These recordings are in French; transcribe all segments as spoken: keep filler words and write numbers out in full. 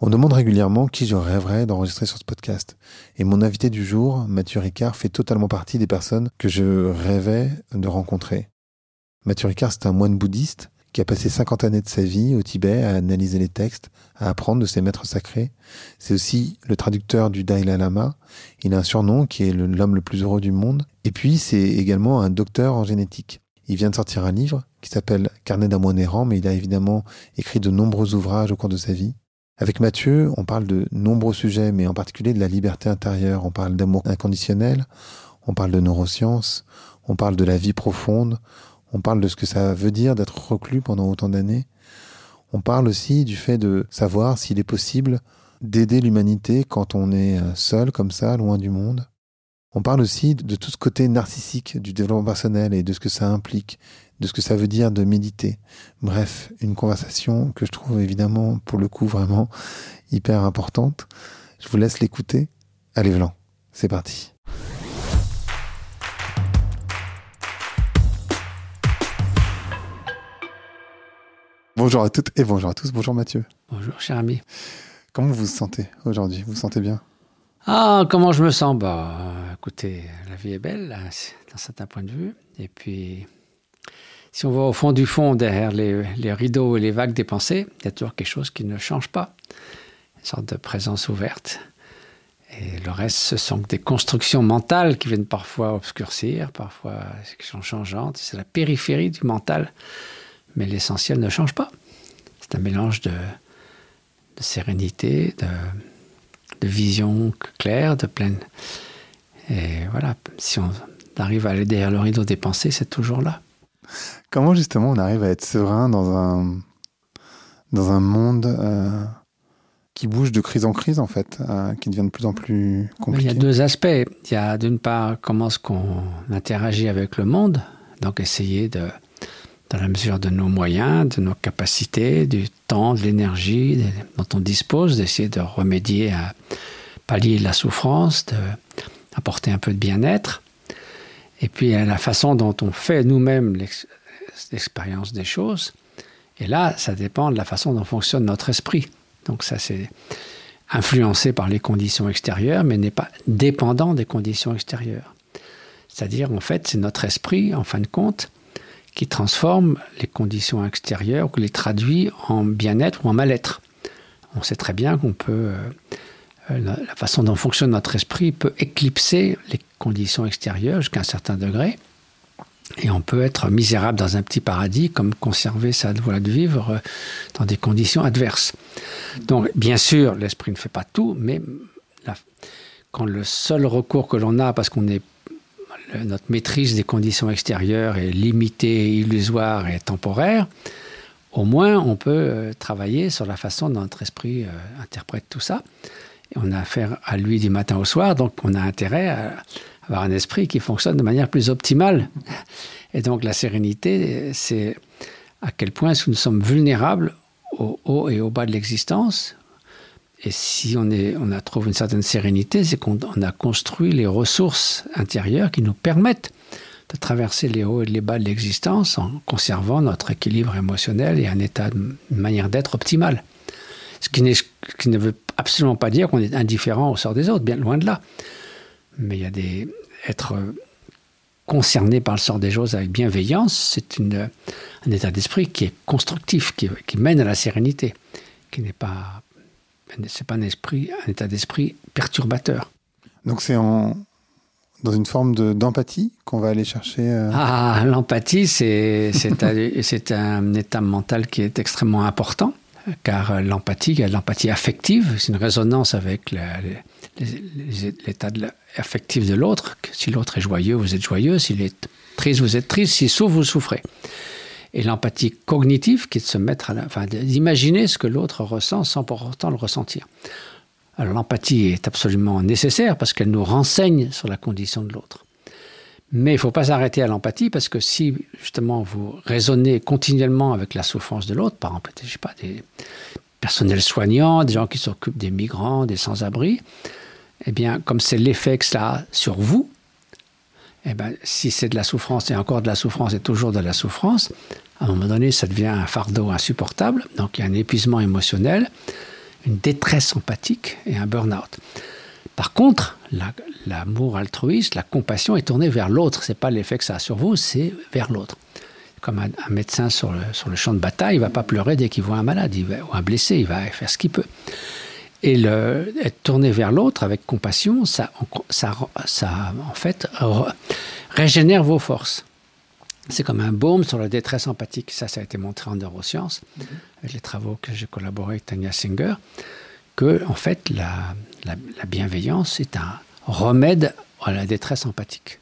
On demande régulièrement qui je rêverais d'enregistrer sur ce podcast. Et mon invité du jour, Mathieu Ricard, fait totalement partie des personnes que je rêvais de rencontrer. Mathieu Ricard, c'est un moine bouddhiste qui a passé cinquante années de sa vie au Tibet à analyser les textes, à apprendre de ses maîtres sacrés. C'est aussi le traducteur du Dalai Lama. Il a un surnom qui est l'homme le plus heureux du monde. Et puis, c'est également un docteur en génétique. Il vient de sortir un livre qui s'appelle « Carnet d'un moine errant », mais il a évidemment écrit de nombreux ouvrages au cours de sa vie. Avec Mathieu, on parle de nombreux sujets, mais en particulier de la liberté intérieure. On parle d'amour inconditionnel, on parle de neurosciences, on parle de la vie profonde, on parle de ce que ça veut dire d'être reclus pendant autant d'années. On parle aussi du fait de savoir s'il est possible d'aider l'humanité quand on est seul comme ça, loin du monde. On parle aussi de tout ce côté narcissique du développement personnel et de ce que ça implique, de ce que ça veut dire de méditer. Bref, une conversation que je trouve évidemment, pour le coup, vraiment hyper importante. Je vous laisse l'écouter. Allez, Vlan, c'est parti. Bonjour à toutes et bonjour à tous. Bonjour Mathieu. Bonjour cher ami. Comment vous vous sentez aujourd'hui ? Vous vous sentez bien ? Ah, comment je me sens ? Bah, écoutez, la vie est belle, d'un certain point de vue. Et puis, si on va au fond du fond, derrière les, les rideaux et les vagues des pensées, il y a toujours quelque chose qui ne change pas. Une sorte de présence ouverte. Et le reste, ce sont des constructions mentales qui viennent parfois obscurcir, parfois qui sont changeantes. C'est la périphérie du mental. Mais l'essentiel ne change pas. C'est un mélange de, de sérénité, de, de vision claire, de pleine... Et voilà, si on arrive à aller derrière le rideau des pensées, c'est toujours là. Comment justement on arrive à être serein dans un, dans un monde euh, qui bouge de crise en crise en fait, euh, qui devient de plus en plus compliqué ? Il y a deux aspects. Il y a d'une part comment est-ce qu'on interagit avec le monde, donc essayer de... dans la mesure de nos moyens, de nos capacités, du temps, de l'énergie dont on dispose, d'essayer de remédier à pallier la souffrance, d'apporter un peu de bien-être. Et puis la façon dont on fait nous-mêmes l'ex- l'expérience des choses. Et là, ça dépend de la façon dont fonctionne notre esprit. Donc ça, c'est influencé par les conditions extérieures, mais n'est pas dépendant des conditions extérieures. C'est-à-dire, en fait, c'est notre esprit, en fin de compte, qui transforme les conditions extérieures, ou qui les traduit en bien-être ou en mal-être. On sait très bien qu'on peut... Euh, la, la façon dont fonctionne notre esprit peut éclipser les conditions extérieures jusqu'à un certain degré. Et on peut être misérable dans un petit paradis, comme conserver sa joie de vivre euh, dans des conditions adverses. Donc, bien sûr, l'esprit ne fait pas tout, mais la, quand le seul recours que l'on a, parce qu'on est notre maîtrise des conditions extérieures est limitée, illusoire et temporaire, au moins on peut travailler sur la façon dont notre esprit interprète tout ça. Et on a affaire à lui du matin au soir, donc on a intérêt à avoir un esprit qui fonctionne de manière plus optimale. Et donc la sérénité, c'est à quel point nous sommes vulnérables au haut et au bas de l'existence. Et si on, est, on a trouvé une certaine sérénité, c'est qu'on on a construit les ressources intérieures qui nous permettent de traverser les hauts et les bas de l'existence en conservant notre équilibre émotionnel et un état de une manière d'être optimale. Ce qui, n'est, ce qui ne veut absolument pas dire qu'on est indifférent au sort des autres, bien loin de là. Mais il y a des... Être concerné par le sort des choses avec bienveillance, c'est une, un état d'esprit qui est constructif, qui, qui mène à la sérénité, qui n'est pas... C'est pas un esprit, un état d'esprit perturbateur. Donc c'est en, dans une forme de, d'empathie qu'on va aller chercher... Euh... Ah, l'empathie, c'est, c'est, un, c'est un état mental qui est extrêmement important, car l'empathie, il y a l'empathie affective, c'est une résonance avec la, les, les, l'état de la, affectif de l'autre. Si l'autre est joyeux, vous êtes joyeux. S'il est triste, vous êtes triste. S'il souffre, vous souffrez. Et l'empathie cognitive, qui est de se mettre à la, enfin, d'imaginer ce que l'autre ressent sans pour autant le ressentir. Alors l'empathie est absolument nécessaire parce qu'elle nous renseigne sur la condition de l'autre. Mais il ne faut pas s'arrêter à l'empathie parce que si justement vous raisonnez continuellement avec la souffrance de l'autre, par exemple, je sais pas, des personnels soignants, des gens qui s'occupent des migrants, des sans-abri, eh bien, comme c'est l'effet que cela a sur vous, eh bien, si c'est de la souffrance et encore de la souffrance et toujours de la souffrance, à un moment donné, ça devient un fardeau insupportable. Donc, il y a un épuisement émotionnel. une détresse empathique et un burn-out. Par contre, la, l'amour altruiste, la compassion est tournée vers l'autre. Ce n'est pas l'effet que ça a sur vous, c'est vers l'autre. Comme un, un médecin sur le, sur le champ de bataille, il ne va pas pleurer dès qu'il voit un malade il va, ou un blessé, il va faire ce qu'il peut. Et le, être tourné vers l'autre avec compassion, ça, ça, ça en fait, régénère vos forces. C'est comme un baume sur la détresse empathique. Ça, ça a été montré en neurosciences, mm-hmm. avec les travaux que j'ai collaboré avec Tanya Singer, que, en fait, la, la, la bienveillance est un remède à la détresse empathique.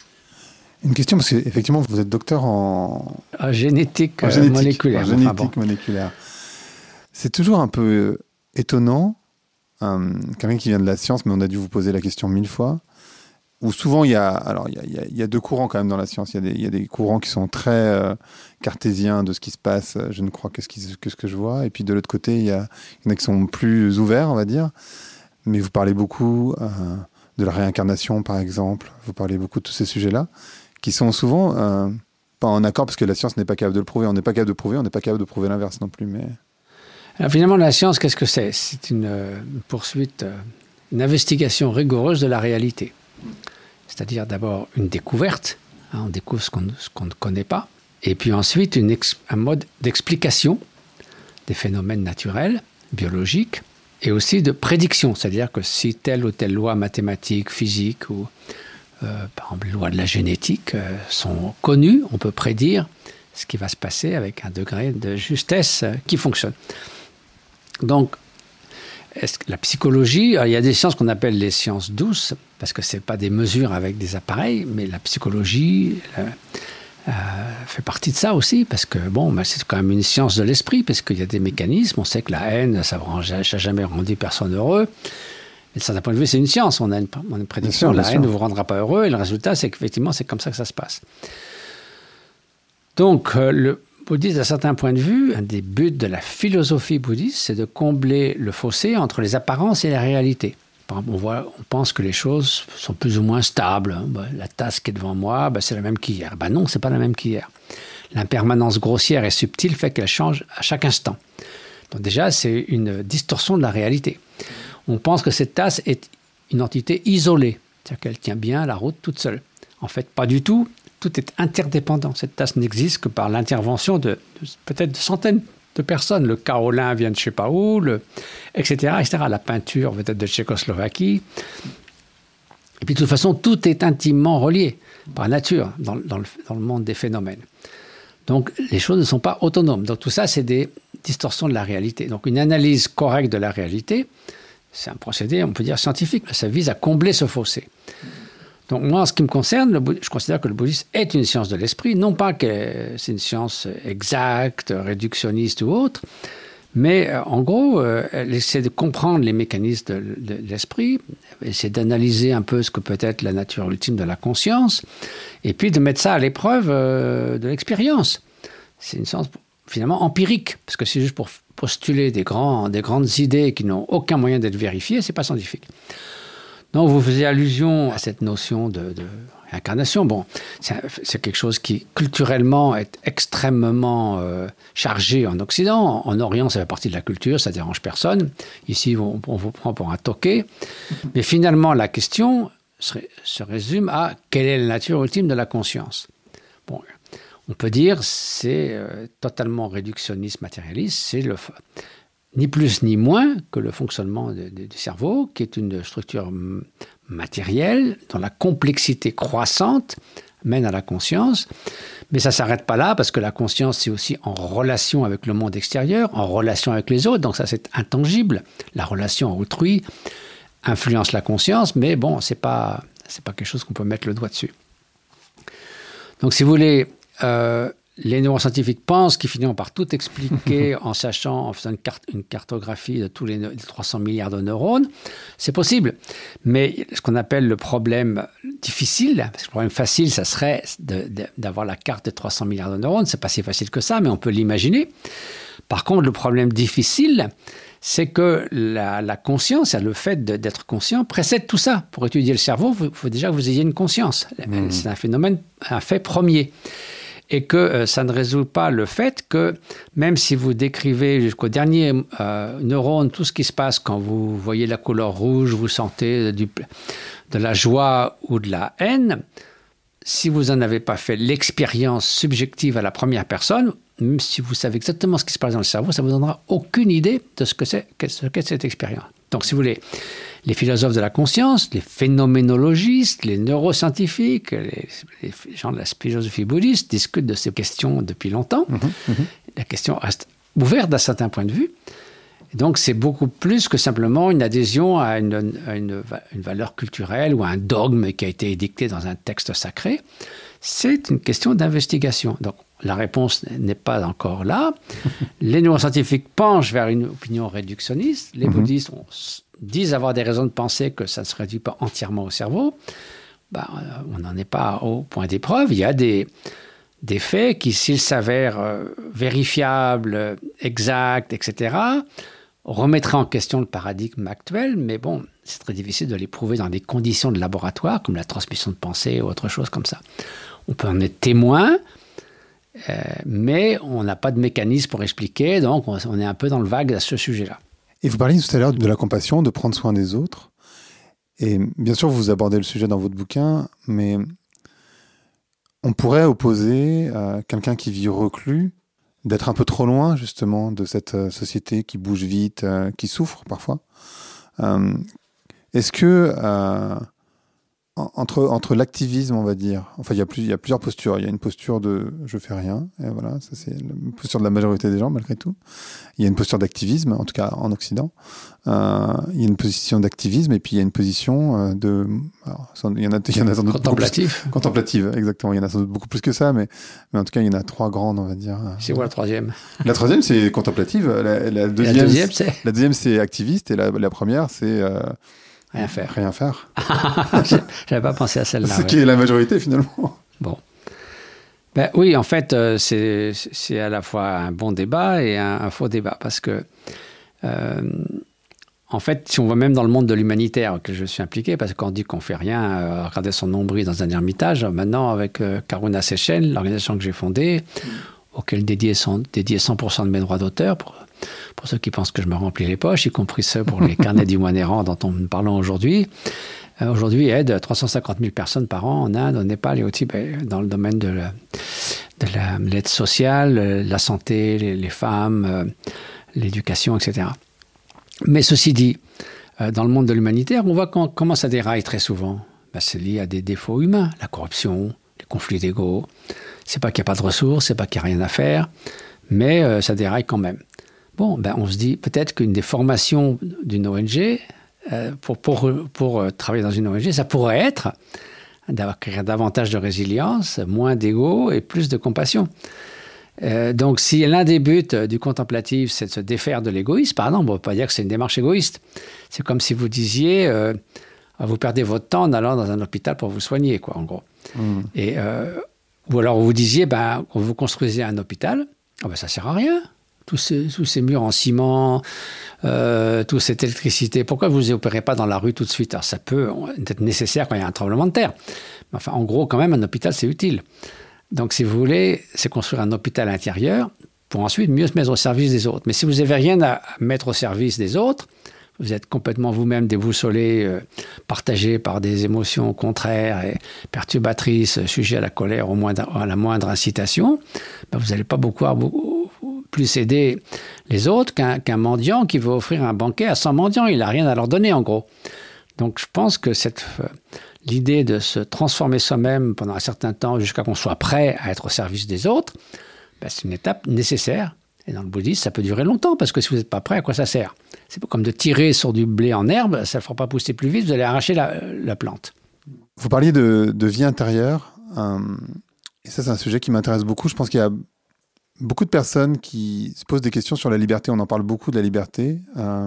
Une question, parce qu'effectivement, vous êtes docteur en... En génétique, en génétique moléculaire. En génétique enfin, bon. moléculaire. C'est toujours un peu étonnant, euh, quelqu'un qui vient de la science, mais on a dû vous poser la question mille fois, où souvent il y a, alors il y a, il y a deux courants quand même dans la science. Il y a des, il y a des courants qui sont très euh, cartésiens de ce qui se passe. Je ne crois que ce, qui, que ce que je vois. Et puis de l'autre côté, il y, a, il y en a qui sont plus ouverts, on va dire. Mais vous parlez beaucoup euh, de la réincarnation, par exemple. Vous parlez beaucoup de tous ces sujets-là, qui sont souvent euh, pas en accord, parce que la science n'est pas capable de le prouver. On n'est pas capable de prouver, on n'est pas capable de prouver l'inverse non plus. Mais... Alors, finalement, la science, qu'est-ce que c'est ? C'est une, une poursuite, une investigation rigoureuse de la réalité. C'est-à-dire d'abord une découverte, hein, on découvre ce qu'on, ce qu'on ne connaît pas, et puis ensuite une ex, un mode d'explication des phénomènes naturels, biologiques, et aussi de prédiction, c'est-à-dire que si telle ou telle loi mathématique, physique, ou euh, par exemple les lois de la génétique euh, sont connues, on peut prédire ce qui va se passer avec un degré de justesse euh, qui fonctionne. Donc, est-ce que la psychologie, il y a des sciences qu'on appelle les sciences douces, parce que ce n'est pas des mesures avec des appareils, mais la psychologie euh, euh, fait partie de ça aussi, parce que bon, ben, c'est quand même une science de l'esprit, parce qu'il y a des mécanismes, on sait que la haine, ça n'a jamais rendu personne heureux. Et de certains point de vue, c'est une science, on a une, on a une prédiction, bien sûr, bien la sûr. Haine ne vous rendra pas heureux, et le résultat, c'est qu'effectivement, c'est comme ça que ça se passe. Donc, euh, le bouddhiste, à certains points de vue, un des buts de la philosophie bouddhiste, c'est de combler le fossé entre les apparences et la réalité. Par exemple, on, voit, on pense que les choses sont plus ou moins stables. Ben, la tasse qui est devant moi, ben, c'est la même qu'hier. Ben non, c'est pas la même qu'hier. L'impermanence grossière et subtile fait qu'elle change à chaque instant. Donc déjà, c'est une distorsion de la réalité. On pense que cette tasse est une entité isolée, c'est-à-dire qu'elle tient bien la route toute seule. En fait, pas du tout. Tout est interdépendant. Cette tasse n'existe que par l'intervention de, de peut-être de centaines de personnes. Le kaolin vient de je ne sais pas où, le, et cetera, et cetera. La peinture peut-être de Tchécoslovaquie. Et puis de toute façon, tout est intimement relié par nature dans, dans, le, dans le monde des phénomènes. Donc les choses ne sont pas autonomes. Donc tout ça, c'est des distorsions de la réalité. Donc une analyse correcte de la réalité, c'est un procédé, on peut dire, scientifique. Ça vise à combler ce fossé. Donc moi, en ce qui me concerne, le, je considère que le bouddhisme est une science de l'esprit, non pas que c'est une science exacte, réductionniste ou autre, mais euh, en gros, euh, elle essaie de comprendre les mécanismes de, de, de l'esprit, essaie d'analyser un peu ce que peut être la nature ultime de la conscience, et puis de mettre ça à l'épreuve euh, de l'expérience. C'est une science finalement empirique, parce que c'est juste pour postuler des, grands, des grandes idées qui n'ont aucun moyen d'être vérifiées, c'est pas scientifique. Donc, vous faisiez allusion à cette notion de, de réincarnation. Bon, c'est, c'est quelque chose qui, culturellement, est extrêmement euh, chargé en Occident. En, en Orient, ça fait partie de la culture, ça ne dérange personne. Ici, on, on vous prend pour un toqué. Mais finalement, la question se, se résume à quelle est la nature ultime de la conscience. Bon, on peut dire c'est euh, totalement réductionniste, matérialiste. C'est le... ni plus ni moins que le fonctionnement de, de, du cerveau, qui est une structure matérielle dont la complexité croissante mène à la conscience. Mais ça ne s'arrête pas là, parce que la conscience, c'est aussi en relation avec le monde extérieur, en relation avec les autres, donc ça c'est intangible. La relation à autrui influence la conscience, mais bon, ce n'est pas, c'est pas quelque chose qu'on peut mettre le doigt dessus. Donc si vous voulez... Euh, les neuroscientifiques pensent qu'ils finiront par tout expliquer en sachant, en faisant une, carte, une cartographie de tous les, les trois cents milliards de neurones. C'est possible. Mais ce qu'on appelle le problème difficile, parce que le problème facile, ça serait de, de, d'avoir la carte des trois cents milliards de neurones. C'est pas si facile que ça, mais on peut l'imaginer. Par contre, le problème difficile, c'est que la, la conscience, le fait de, d'être conscient, précède tout ça. Pour étudier le cerveau, il faut déjà que vous ayez une conscience. Mmh. C'est un phénomène, un fait premier. et que euh, ça ne résout pas le fait que même si vous décrivez jusqu'au dernier euh, neurone tout ce qui se passe quand vous voyez la couleur rouge, vous sentez du, de la joie ou de la haine, si vous n'en avez pas fait l'expérience subjective à la première personne, même si vous savez exactement ce qui se passe dans le cerveau, ça ne vous donnera aucune idée de ce que c'est, ce qu'est cette expérience. Donc, si vous voulez, les philosophes de la conscience, les phénoménologistes, les neuroscientifiques, les, les gens de la philosophie bouddhiste discutent de ces questions depuis longtemps. Mmh, mmh. La question reste ouverte d'un certain point de vue. Et donc, c'est beaucoup plus que simplement une adhésion à une, à une, une valeur culturelle ou à un dogme qui a été édicté dans un texte sacré. C'est une question d'investigation. Donc, la réponse n'est pas encore là. Les neuroscientifiques penchent vers une opinion réductionniste. Les mmh. bouddhistes ont, disent avoir des raisons de penser que ça ne se réduit pas entièrement au cerveau. Ben, on n'en est pas au point d'épreuve. Il y a des, des faits qui, s'ils s'avèrent euh, vérifiables, exacts, et cetera, remettraient en question le paradigme actuel. Mais bon, c'est très difficile de les prouver dans des conditions de laboratoire, comme la transmission de pensée ou autre chose comme ça. On peut en être témoin, euh, mais on n'a pas de mécanisme pour expliquer, donc on, on est un peu dans le vague à ce sujet-là. Et vous parliez tout à l'heure de la compassion, de prendre soin des autres. Et bien sûr, vous abordez le sujet dans votre bouquin, mais on pourrait opposer à quelqu'un qui vit reclus d'être un peu trop loin, justement, de cette société qui bouge vite, euh, qui souffre parfois. Euh, est-ce que... Euh, Entre, entre l'activisme, on va dire, enfin il y a plus, il y a plusieurs postures. Il y a une posture de je fais rien, et voilà, ça c'est la posture de la majorité des gens malgré tout. Il y a une posture d'activisme, en tout cas en Occident. Euh, il y a une position d'activisme et puis il y a une position de, alors, il y en a, il y en a sans doute contemplative. Plus, contemplative, exactement. Il y en a sans doute beaucoup plus que ça, mais, mais en tout cas il y en a trois grandes, on va dire. C'est quoi la troisième? La troisième c'est contemplative. La, la deuxième, la deuxième c'est la deuxième c'est activiste et la, la première c'est euh, Rien faire. Rien faire. J'avais pas pensé à celle-là. Ce ouais. qui est la majorité, finalement. Bon. Ben, oui, en fait, euh, c'est, c'est à la fois un bon débat et un, un faux débat. Parce que, euh, en fait, si on va même dans le monde de l'humanitaire, que je suis impliqué, parce qu'on dit qu'on fait rien, euh, regarder son nombril dans un ermitage, maintenant, avec euh, Karuna Seychelles, l'organisation que j'ai fondée, mm. auquel dédié, dédié cent pour cent de mes droits d'auteur, pour Pour ceux qui pensent que je me remplis les poches, y compris ceux pour les carnets du moine errant dont on nous parlons aujourd'hui. Euh, aujourd'hui, aide trois cent cinquante mille personnes par an en Inde, au Népal et au Tibet, dans le domaine de, la, de la, l'aide sociale, la santé, les, les femmes, euh, l'éducation, et cetera. Mais ceci dit, euh, dans le monde de l'humanitaire, on voit qu'on, comment ça déraille très souvent. Ben, c'est lié à des défauts humains, la corruption, les conflits d'ego. C'est pas qu'il n'y a pas de ressources, c'est pas qu'il n'y a rien à faire, mais euh, ça déraille quand même. Bon, ben on se dit peut-être qu'une des formations d'une O N G, euh, pour, pour, pour euh, travailler dans une O N G, ça pourrait être d'acquérir davantage de résilience, moins d'ego et plus de compassion. Euh, donc, si l'un des buts du contemplatif, c'est de se défaire de l'égoïsme, par exemple, on ne peut pas dire que c'est une démarche égoïste. C'est comme si vous disiez, euh, vous perdez votre temps en allant dans un hôpital pour vous soigner, quoi, en gros. Mmh. Et, euh, ou alors vous disiez, ben, quand vous construisez un hôpital, oh ben, ça ne sert à rien. Tous ces, tous ces murs en ciment, euh, toute cette électricité, pourquoi vous ne les opérez pas dans la rue tout de suite? Alors, ça peut être nécessaire quand il y a un tremblement de terre. Mais enfin, en gros, quand même, un hôpital, c'est utile. Donc, si vous voulez, c'est construire un hôpital intérieur pour ensuite mieux se mettre au service des autres. Mais si vous n'avez rien à mettre au service des autres, vous êtes complètement vous-même déboussolé, euh, partagé par des émotions contraires et perturbatrices, sujet à la colère, au moindre, à la moindre incitation, ben vous n'allez pas beaucoup, beaucoup plus aider les autres qu'un, qu'un mendiant qui veut offrir un banquet à cent mendiants. Il n'a rien à leur donner, en gros. Donc, je pense que cette, euh, l'idée de se transformer soi-même pendant un certain temps jusqu'à qu'on soit prêt à être au service des autres, ben, c'est une étape nécessaire. Et dans le bouddhisme, ça peut durer longtemps, parce que si vous n'êtes pas prêt, à quoi ça sert? C'est pas comme de tirer sur du blé en herbe, ça ne le fera pas pousser plus vite, vous allez arracher la, la plante. Vous parliez de, de vie intérieure, euh, et ça c'est un sujet qui m'intéresse beaucoup. Je pense qu'il y a beaucoup de personnes qui se posent des questions sur la liberté. On en parle beaucoup de la liberté. Euh,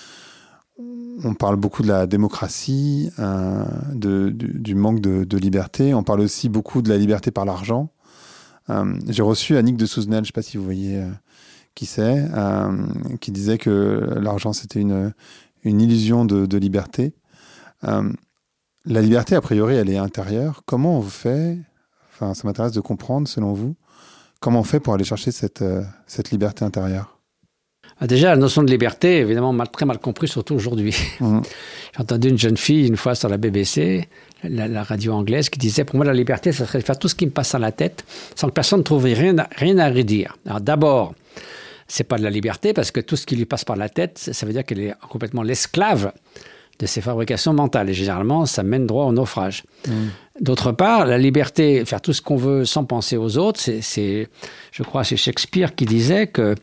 on parle beaucoup de la démocratie, euh, de, du, du manque de, de liberté. On parle aussi beaucoup de la liberté par l'argent. Euh, j'ai reçu Annick de Souzenel, je ne sais pas si vous voyez euh, qui c'est, euh, qui disait que l'argent c'était une, une illusion de, de liberté. Euh, la liberté, a priori, elle est intérieure. Comment on fait Enfin, ça m'intéresse de comprendre, selon vous, comment on fait pour aller chercher cette, euh, cette liberté intérieure. Déjà, la notion de liberté, évidemment, mal, très mal comprise, surtout aujourd'hui. Mmh. J'ai entendu une jeune fille, une fois sur la B B C, la, la radio anglaise, qui disait, pour moi, la liberté, ça serait de faire tout ce qui me passe dans la tête, sans que personne ne trouve rien, rien à redire. Alors d'abord, c'est pas de la liberté, parce que tout ce qui lui passe par la tête, ça veut dire qu'elle est complètement l'esclave de ses fabrications mentales. Et généralement, ça mène droit au naufrage. Mmh. D'autre part, la liberté, faire tout ce qu'on veut sans penser aux autres, c'est, c'est je crois, c'est Shakespeare qui disait que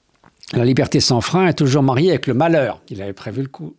la liberté sans frein est toujours mariée avec le malheur. Il avait prévu le coup.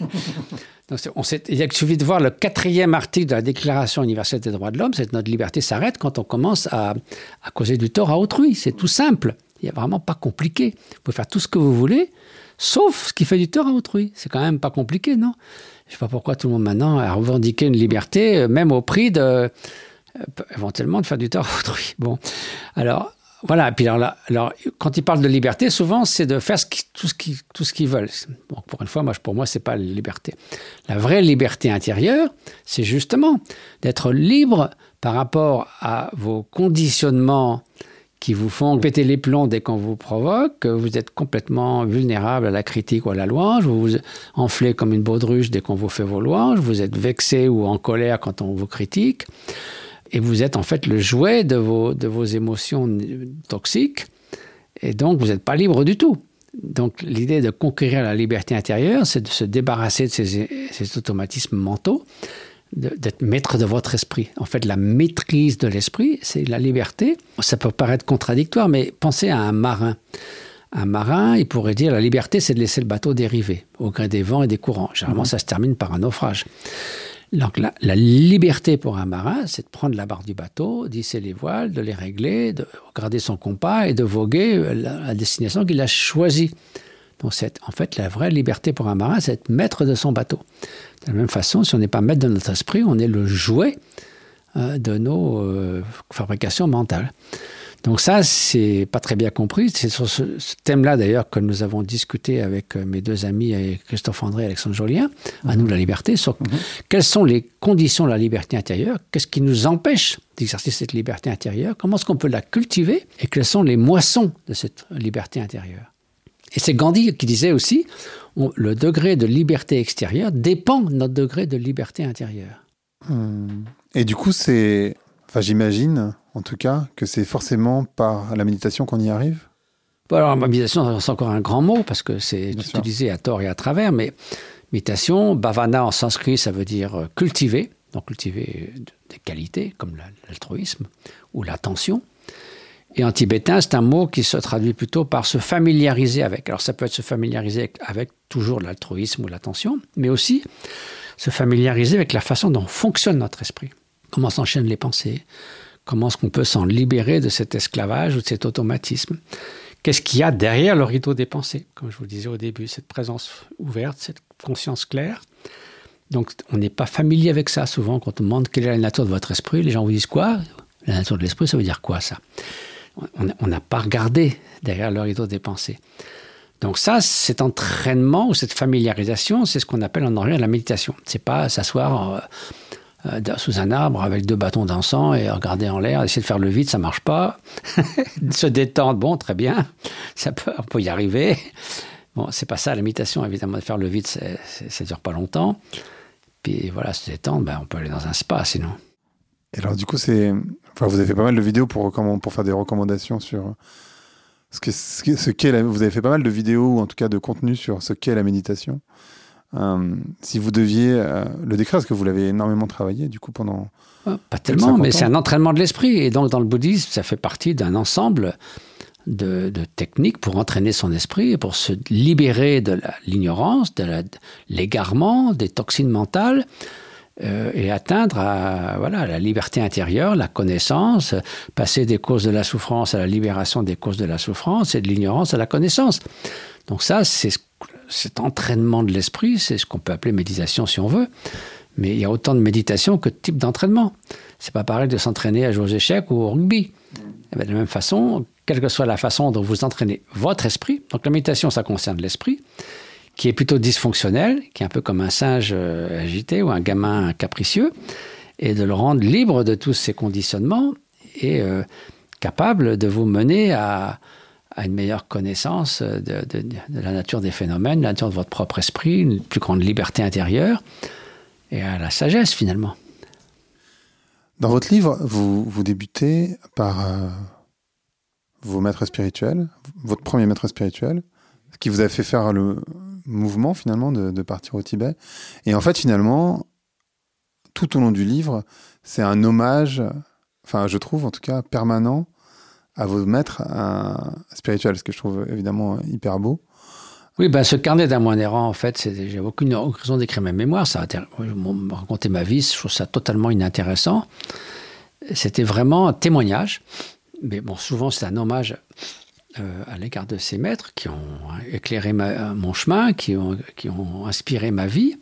Donc, on sait, il suffit de voir le quatrième article de la Déclaration universelle des droits de l'homme, c'est que notre liberté s'arrête quand on commence à, à causer du tort à autrui. C'est tout simple. Il n'y a vraiment pas compliqué. Vous pouvez faire tout ce que vous voulez, sauf ce qui fait du tort à autrui. C'est quand même pas compliqué, non? Je ne sais pas pourquoi tout le monde maintenant a revendiqué une liberté, même au prix de, euh, éventuellement, de faire du tort à autrui. Bon, alors... Voilà, et puis alors, là, alors quand ils parlent de liberté, souvent, c'est de faire ce qui, tout ce qu'ils tout ce qu'ils veulent. Bon, pour une fois, moi, pour moi, ce n'est pas la liberté. La vraie liberté intérieure, c'est justement d'être libre par rapport à vos conditionnements qui vous font péter les plombs dès qu'on vous provoque, que vous êtes complètement vulnérable à la critique ou à la louange, vous vous enflez comme une baudruche dès qu'on vous fait vos louanges, vous êtes vexé ou en colère quand on vous critique. Et vous êtes en fait le jouet de vos, de vos émotions toxiques. Et donc, vous n'êtes pas libre du tout. Donc, l'idée de conquérir la liberté intérieure, c'est de se débarrasser de ces, ces automatismes mentaux, de, d'être maître de votre esprit. En fait, la maîtrise de l'esprit, c'est la liberté. Ça peut paraître contradictoire, mais pensez à un marin. Un marin, il pourrait dire la liberté, c'est de laisser le bateau dériver au gré des vents et des courants. Généralement, mmh. ça se termine par un naufrage. Donc la, la liberté pour un marin, c'est de prendre la barre du bateau, d'hisser les voiles, de les régler, de regarder son compas et de voguer à la destination qu'il a choisie. Donc c'est, en fait, la vraie liberté pour un marin, c'est être maître de son bateau. De la même façon, si on n'est pas maître de notre esprit, on est le jouet euh, de nos euh, fabrications mentales. Donc ça, c'est pas très bien compris. C'est sur ce, ce thème-là, d'ailleurs, que nous avons discuté avec mes deux amis, Christophe André et Alexandre Jolien, mmh. à nous la liberté, sur mmh. quelles sont les conditions de la liberté intérieure, qu'est-ce qui nous empêche d'exercer cette liberté intérieure, comment est-ce qu'on peut la cultiver, et quelles sont les moissons de cette liberté intérieure. Et c'est Gandhi qui disait aussi, on, le degré de liberté extérieure dépend de notre degré de liberté intérieure. Mmh. Et du coup, c'est... Enfin, j'imagine, en tout cas, que c'est forcément par la méditation qu'on y arrive. Bon, alors, la méditation, c'est encore un grand mot, parce que c'est Bien utilisé sûr. à tort et à travers, mais méditation, bhavana en sanskrit, ça veut dire cultiver, donc cultiver des qualités, comme l'altruisme ou l'attention. Et en tibétain, c'est un mot qui se traduit plutôt par se familiariser avec. Alors, ça peut être se familiariser avec, avec toujours l'altruisme ou l'attention, mais aussi se familiariser avec la façon dont fonctionne notre esprit. Comment s'enchaînent les pensées? Comment est-ce qu'on peut s'en libérer de cet esclavage ou de cet automatisme? Qu'est-ce qu'il y a derrière le rideau des pensées? Comme je vous le disais au début, cette présence ouverte, cette conscience claire. Donc, on n'est pas familier avec ça. Souvent, quand on demande quelle est la nature de votre esprit, les gens vous disent quoi? La nature de l'esprit, ça veut dire quoi, ça? On n'a pas regardé derrière le rideau des pensées. Donc ça, cet entraînement ou cette familiarisation, c'est ce qu'on appelle en anglais la méditation. C'est pas s'asseoir... Euh, Euh, sous un arbre avec deux bâtons d'encens et regarder en l'air, essayer de faire le vide, ça marche pas. Se détendre, bon, très bien, ça peut, on peut y arriver. Bon, c'est pas ça la méditation, évidemment, de faire le vide, c'est, c'est, ça dure pas longtemps. Puis voilà, se détendre, ben, on peut aller dans un spa sinon. Et alors du coup, c'est, enfin, vous avez fait pas mal de vidéos pour recommand... pour faire des recommandations sur ce que ce qu'est, ce qu'est la... vous avez fait pas mal de vidéos ou en tout cas de contenu sur ce qu'est la méditation. Euh, si vous deviez euh, le décrire, parce que vous l'avez énormément travaillé du coup pendant... Ouais, pas tellement, mais ans. C'est un entraînement de l'esprit. Et donc dans le bouddhisme, ça fait partie d'un ensemble de, de techniques pour entraîner son esprit, pour se libérer de la, l'ignorance, de, la, de l'égarement, des toxines mentales, euh, et atteindre à, voilà, la liberté intérieure, la connaissance, passer des causes de la souffrance à la libération des causes de la souffrance et de l'ignorance à la connaissance. Donc ça, c'est ce cet entraînement de l'esprit, c'est ce qu'on peut appeler méditation si on veut, mais il y a autant de méditation que de types d'entraînement. C'est pas pareil de s'entraîner à jouer aux échecs ou au rugby. Et bien, de la même façon, quelle que soit la façon dont vous entraînez votre esprit, donc la méditation, ça concerne l'esprit, qui est plutôt dysfonctionnel, qui est un peu comme un singe agité ou un gamin capricieux, et de le rendre libre de tous ces conditionnements et euh, capable de vous mener à, à une meilleure connaissance de, de, de la nature des phénomènes, de la nature de votre propre esprit, une plus grande liberté intérieure et à la sagesse finalement. Dans votre livre, vous, vous débutez par euh, vos maîtres spirituels, votre premier maître spirituel, ce qui vous a fait faire le mouvement finalement de, de partir au Tibet. Et en fait, finalement, tout au long du livre, c'est un hommage, enfin je trouve en tout cas permanent, à vos maîtres euh, spirituels, ce que je trouve évidemment hyper beau. Oui, ben, ce carnet d'un moine errant, en fait, c'est, j'ai aucune raison d'écrire mes mémoires. Ça a raconter ma vie, je trouve ça totalement inintéressant. C'était vraiment un témoignage. Mais bon, souvent, c'est un hommage euh, à l'égard de ces maîtres qui ont éclairé ma, mon chemin, qui ont, qui ont inspiré ma vie.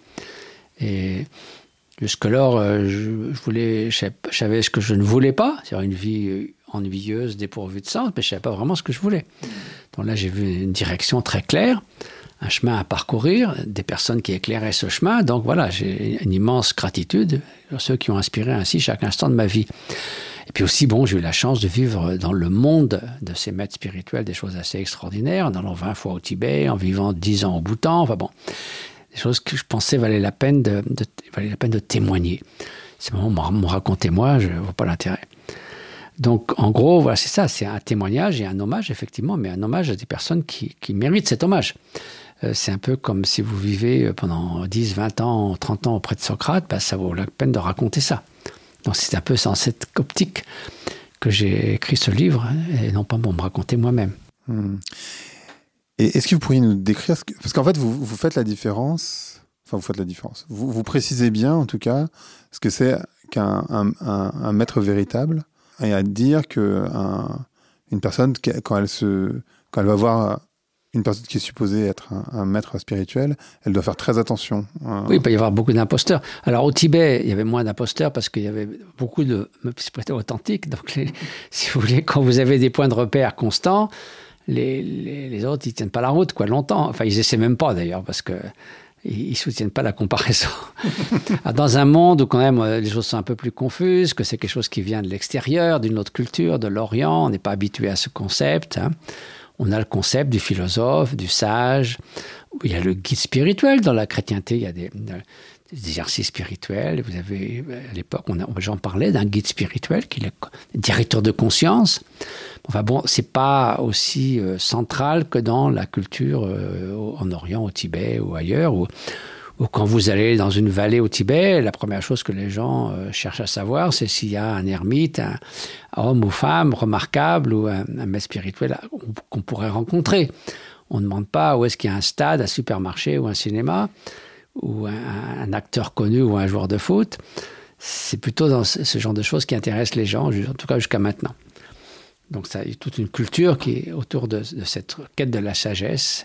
Et jusque-là, je, je, voulais, je savais ce que je ne voulais pas, c'est-à-dire une vie ennuyeuse, dépourvue de sens, mais je ne savais pas vraiment ce que je voulais. Donc là, j'ai vu une direction très claire, un chemin à parcourir, des personnes qui éclairaient ce chemin. Donc voilà, j'ai une immense gratitude pour ceux qui ont inspiré ainsi chaque instant de ma vie. Et puis aussi, bon, j'ai eu la chance de vivre dans le monde de ces maîtres spirituels des choses assez extraordinaires, en allant vingt fois au Tibet, en vivant dix ans au Bhoutan, enfin bon, des choses que je pensais valaient la peine de, de, valaient la peine de témoigner. Ces moments m'ont raconté moi, je ne vois pas l'intérêt. Donc, en gros, voilà, c'est ça, c'est un témoignage et un hommage, effectivement, mais un hommage à des personnes qui, qui méritent cet hommage. Euh, c'est un peu comme si vous vivez pendant dix, vingt ans, trente ans auprès de Socrate, bah, ça vaut la peine de raconter ça. Donc, c'est un peu dans cette optique que j'ai écrit ce livre, et non pas pour me raconter moi-même. Mmh. Et est-ce que vous pourriez nous décrire, ce que... parce qu'en fait, vous, vous faites la différence, enfin, vous faites la différence, vous, vous précisez bien, en tout cas, ce que c'est qu'un un, un, un maître véritable, et à dire que un, une personne, quand elle, se, quand elle va voir une personne qui est supposée être un, un maître spirituel, elle doit faire très attention. Oui, il peut y avoir beaucoup d'imposteurs. Alors au Tibet, il y avait moins d'imposteurs parce qu'il y avait beaucoup de spirituels authentiques. Donc, les, si vous voulez, quand vous avez des points de repère constants, les, les, les autres, ils ne tiennent pas la route, quoi, longtemps. Enfin, ils essaient même pas, d'ailleurs, parce que ils ne soutiennent pas la comparaison. Dans un monde où quand même les choses sont un peu plus confuses, que c'est quelque chose qui vient de l'extérieur, d'une autre culture, de l'Orient, on n'est pas habitué à ce concept. Hein. On a le concept du philosophe, du sage. Il y a le guide spirituel dans la chrétienté, il y a des, des exercices spirituels. Vous avez, à l'époque, on a, j'en parlais d'un guide spirituel qui est le directeur de conscience. Enfin bon, c'est pas aussi euh, central que dans la culture euh, en Orient, au Tibet ou ailleurs, où, où quand vous allez dans une vallée au Tibet, la première chose que les gens euh, cherchent à savoir, c'est s'il y a un ermite, un, un homme ou femme remarquable ou un, un maître spirituel qu'on pourrait rencontrer. On ne demande pas où est-ce qu'il y a un stade, un supermarché ou un cinéma, ou un, un acteur connu ou un joueur de foot. C'est plutôt dans ce, ce genre de choses qui intéressent les gens, en tout cas jusqu'à maintenant. Donc, ça, il y a toute une culture qui est autour de, de cette quête de la sagesse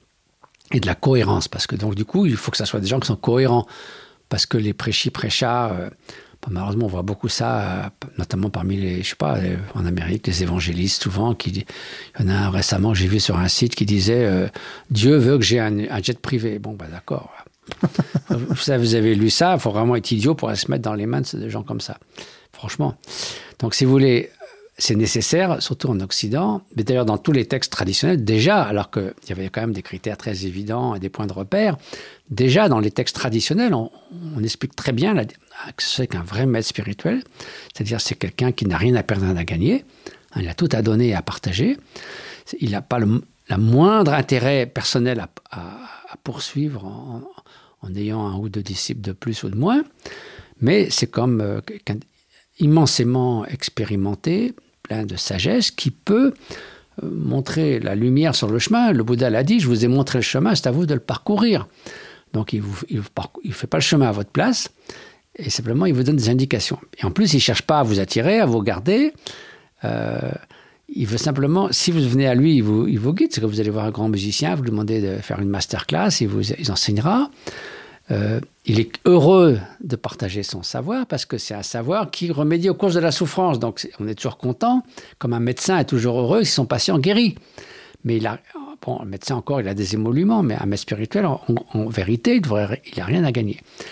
et de la cohérence. Parce que, donc, du coup, il faut que ça soit des gens qui sont cohérents. Parce que les prêchis-prêchas, euh, malheureusement, on voit beaucoup ça, euh, notamment parmi les, je sais pas, euh, en Amérique, les évangélistes, souvent, qui, il y en a un récemment, j'ai vu sur un site qui disait euh, « Dieu veut que j'ai un, un jet privé ». Bon, bah d'accord. vous, vous avez lu ça, il faut vraiment être idiot pour aller se mettre dans les mains de gens comme ça. Franchement. Donc, si vous voulez... C'est nécessaire, surtout en Occident, mais d'ailleurs dans tous les textes traditionnels, déjà, alors qu'il y avait quand même des critères très évidents et des points de repère, déjà dans les textes traditionnels, on, on explique très bien la, que c'est qu'un vrai maître spirituel, c'est-à-dire c'est quelqu'un qui n'a rien à perdre, rien à gagner, il a tout à donner et à partager, il n'a pas le la moindre intérêt personnel à, à, à poursuivre en, en ayant un ou deux disciples de plus ou de moins, mais c'est comme euh, quelqu'un immensément expérimenté, plein de sagesse, qui peut euh, montrer la lumière sur le chemin. Le Bouddha l'a dit, je vous ai montré le chemin, c'est à vous de le parcourir. Donc il ne fait pas le chemin à votre place, et simplement il vous donne des indications. Et en plus, il ne cherche pas à vous attirer, à vous garder. Euh, il veut simplement, si vous venez à lui, il vous, il vous guide. C'est que vous allez voir un grand musicien, vous lui demandez de faire une masterclass, il vous il enseignera. Euh, il est heureux de partager son savoir parce que c'est un savoir qui remédie aux causes de la souffrance. Donc, c'est, on est toujours content, comme un médecin est toujours heureux si son patient guérit. Mais il a, bon, le médecin encore, il a des émoluments, mais un maître spirituel, en, en vérité, il n'a rien à gagner.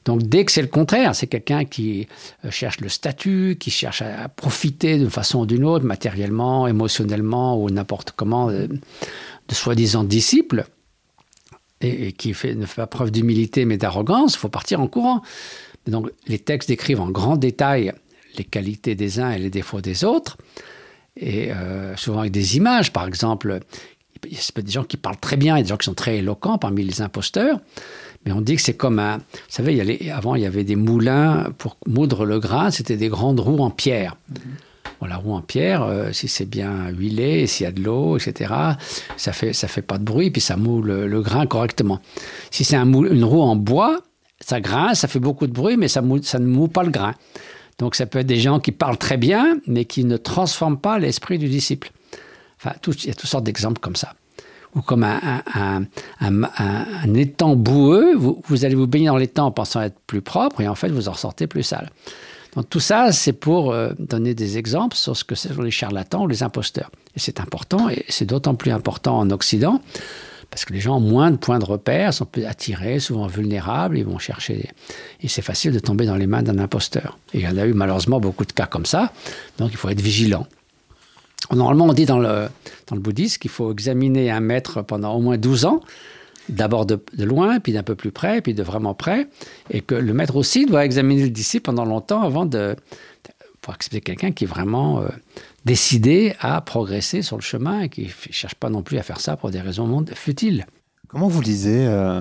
Donc dès que c'est le contraire, c'est quelqu'un qui cherche le statut, qui cherche à profiter d'une façon ou d'une autre, matériellement, émotionnellement ou n'importe comment, de, de soi-disant disciples, et, et qui fait, ne fait pas preuve d'humilité mais d'arrogance, il faut partir en courant. Donc les textes décrivent en grand détail les qualités des uns et les défauts des autres, et euh, souvent avec des images. Par exemple, il y a des gens qui parlent très bien, il y a des gens qui sont très éloquents parmi les imposteurs, mais on dit que c'est comme un... Vous savez, il y a les, avant, il y avait des moulins pour moudre le grain, c'était des grandes roues en pierre. Mm-hmm. Bon, la roue en pierre, euh, si c'est bien huilé, s'il y a de l'eau, et cetera, ça fait, ça fait pas de bruit, puis ça moule le, le grain correctement. Si c'est un moule, une roue en bois, ça grince, ça fait beaucoup de bruit, mais ça, moule, ça ne moule pas le grain. Donc ça peut être des gens qui parlent très bien, mais qui ne transforment pas l'esprit du disciple. Enfin, tout, il y a toutes sortes d'exemples comme ça. Ou comme un, un, un, un, un étang boueux, vous, vous allez vous baigner dans l'étang en pensant être plus propre, et en fait, vous en sortez plus sale. Donc tout ça, c'est pour euh, donner des exemples sur ce que sont les charlatans ou les imposteurs. Et c'est important, et c'est d'autant plus important en Occident, parce que les gens ont moins de points de repère, sont plus attirés, souvent vulnérables, ils vont chercher... Et c'est facile de tomber dans les mains d'un imposteur. Et il y en a eu malheureusement beaucoup de cas comme ça, donc il faut être vigilant. Normalement, on dit dans le, dans le bouddhisme qu'il faut examiner un maître pendant au moins douze ans, d'abord de, de loin, puis d'un peu plus près, puis de vraiment près, et que le maître aussi doit examiner le disciple pendant longtemps avant de... pour accepter quelqu'un qui est vraiment euh, décidé à progresser sur le chemin et qui ne cherche pas non plus à faire ça pour des raisons futiles. Comment vous lisez euh,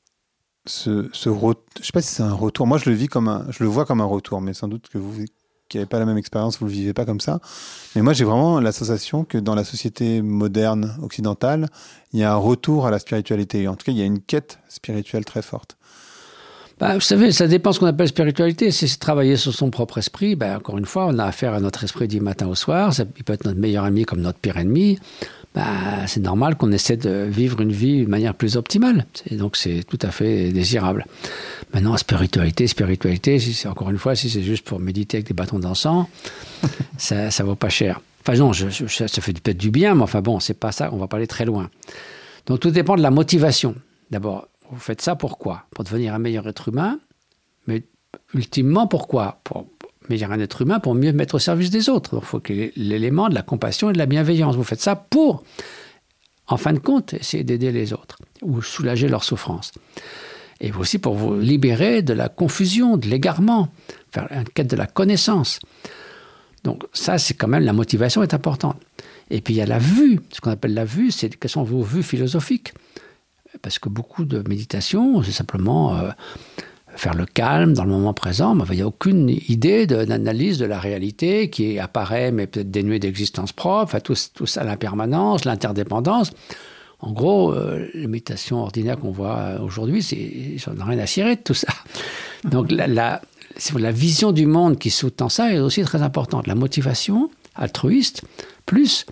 ce, ce re... je ne sais pas si c'est un retour. Moi, je le vis comme un, je le vois comme un retour, mais sans doute que vous qui n'avez pas la même expérience, vous ne le vivez pas comme ça. Mais moi, j'ai vraiment la sensation que dans la société moderne occidentale, il y a un retour à la spiritualité. En tout cas, il y a une quête spirituelle très forte. Bah, vous savez, ça dépend de ce qu'on appelle spiritualité. Si c'est travailler sur son propre esprit, bah, encore une fois, on a affaire à notre esprit du matin au soir. Ça, il peut être notre meilleur ami comme notre pire ennemi. Bah, c'est normal qu'on essaie de vivre une vie de manière plus optimale. Et donc, c'est tout à fait désirable. Maintenant, spiritualité, spiritualité, si c'est, encore une fois, si c'est juste pour méditer avec des bâtons d'encens, ça ne vaut pas cher. Enfin non, je, je, ça fait peut-être du bien, mais enfin bon, c'est pas ça, on va pas aller très loin. Donc, tout dépend de la motivation. D'abord, vous faites ça pourquoi ? Pour devenir un meilleur être humain, mais ultimement pourquoi ? Pour devenir un être humain pour mieux mettre au service des autres. Donc il faut qu'il y ait l'élément de la compassion et de la bienveillance. Vous faites ça pour, en fin de compte, essayer d'aider les autres ou soulager leur souffrance. Et aussi pour vous libérer de la confusion, de l'égarement, faire une quête de la connaissance. Donc ça, c'est quand même, la motivation est importante. Et puis il y a la vue. Ce qu'on appelle la vue, c'est quelles sont vos vues philosophiques ? Parce que beaucoup de méditation, c'est simplement euh, faire le calme dans le moment présent, mais il n'y a aucune idée de, d'analyse de la réalité qui apparaît, mais peut-être dénuée d'existence propre, enfin, tout, tout ça, l'impermanence, l'interdépendance. En gros, euh, les méditations ordinaires qu'on voit aujourd'hui, c'est, ça n'a rien à cirer de tout ça. Donc la, la, c'est la vision du monde qui sous-tend ça est aussi très importante. La motivation altruiste, plus...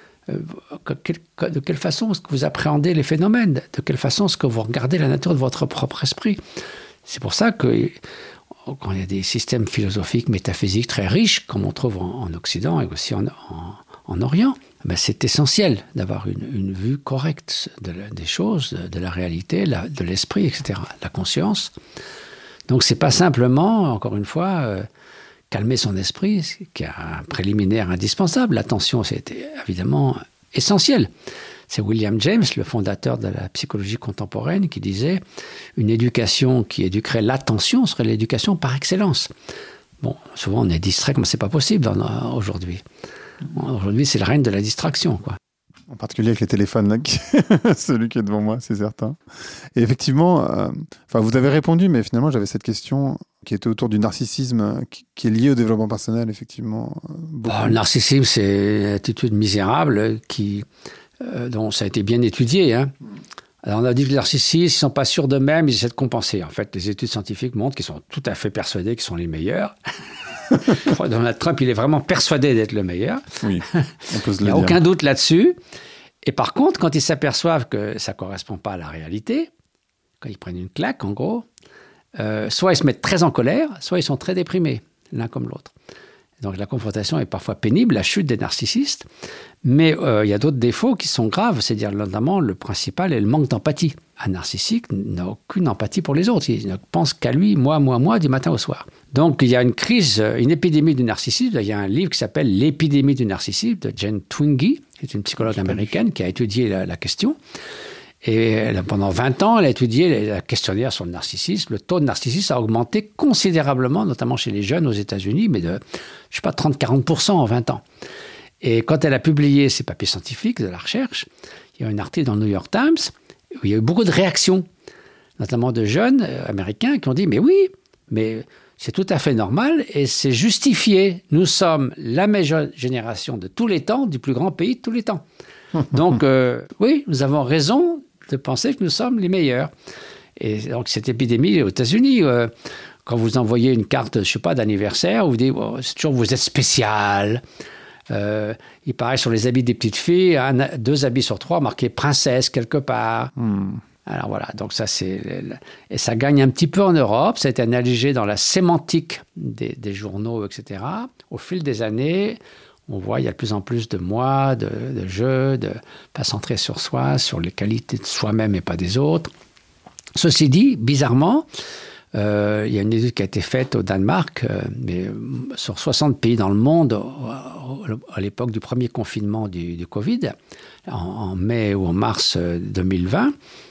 de quelle façon est-ce que vous appréhendez les phénomènes, de quelle façon est-ce que vous regardez la nature de votre propre esprit. C'est pour ça que quand il y a des systèmes philosophiques, métaphysiques très riches, comme on trouve en, en Occident et aussi en, en, en Orient, ben c'est essentiel d'avoir une, une vue correcte de la, des choses, de, de la réalité, la, de l'esprit, et cetera, la conscience. Donc c'est pas simplement, encore une fois, euh, calmer son esprit, qui est un préliminaire indispensable. L'attention, c'est évidemment essentiel. C'est William James, le fondateur de la psychologie contemporaine, qui disait « Une éducation qui éduquerait l'attention serait l'éducation par excellence ». Bon, souvent on est distrait, mais ce n'est pas possible dans, aujourd'hui. Aujourd'hui, c'est le règne de la distraction, quoi. En particulier avec les téléphones, là, qui... celui qui est devant moi, c'est certain. Et effectivement, euh, enfin, vous avez répondu, mais finalement, j'avais cette question qui était autour du narcissisme, qui, qui est lié au développement personnel, effectivement. Bon, le narcissisme, c'est une attitude misérable qui, euh, dont ça a été bien étudié. Hein. Alors, on a dit que les narcissistes, ils ne sont pas sûrs d'eux-mêmes, ils essaient de compenser. En fait, les études scientifiques montrent qu'ils sont tout à fait persuadés qu'ils sont les meilleurs. Donald Trump, il est vraiment persuadé d'être le meilleur. Oui, on peut se le dire. Il n'y a aucun doute là-dessus. Et par contre, quand ils s'aperçoivent que ça ne correspond pas à la réalité, quand ils prennent une claque, en gros, euh, soit ils se mettent très en colère, soit ils sont très déprimés, l'un comme l'autre. Donc la confrontation est parfois pénible, la chute des narcissistes, mais euh, il y a d'autres défauts qui sont graves, c'est-à-dire notamment le principal est le manque d'empathie. Un narcissique n'a aucune empathie pour les autres, il ne pense qu'à lui, moi, moi, moi, du matin au soir. Donc il y a une crise, une épidémie du narcissisme, il y a un livre qui s'appelle « L'épidémie du narcissisme » de Jen Twenge, qui est une psychologue américaine qui a étudié la, la question. Et elle, pendant vingt ans, elle a étudié le questionnaire sur le narcissisme. Le taux de narcissisme a augmenté considérablement, notamment chez les jeunes aux États-Unis, mais de, je ne sais pas, trente à quarante pour cent en vingt ans. Et quand elle a publié ses papiers scientifiques de la recherche, il y a un article dans le New York Times où il y a eu beaucoup de réactions, notamment de jeunes américains qui ont dit « Mais oui, mais c'est tout à fait normal et c'est justifié. Nous sommes la meilleure génération de tous les temps, du plus grand pays de tous les temps. Donc, euh, oui, nous avons raison de penser que nous sommes les meilleurs. » Et donc, cette épidémie aux États-Unis, euh, quand vous envoyez une carte, je ne sais pas, d'anniversaire, vous dites oh, c'est toujours vous êtes spécial. Euh, il paraît sur les habits des petites filles, un, deux habits sur trois marqués princesse quelque part. Hmm. Alors voilà, donc ça c'est... Et ça gagne un petit peu en Europe, ça a été analysé dans la sémantique des, des journaux, et cetera. Au fil des années, on voit il y a de plus en plus de moi, de, de je, de pas centré sur soi, sur les qualités de soi-même et pas des autres. Ceci dit, bizarrement, euh, il y a une étude qui a été faite au Danemark, euh, mais sur soixante pays dans le monde, à l'époque du premier confinement du, du Covid, en, en mai ou en mars deux mille vingt,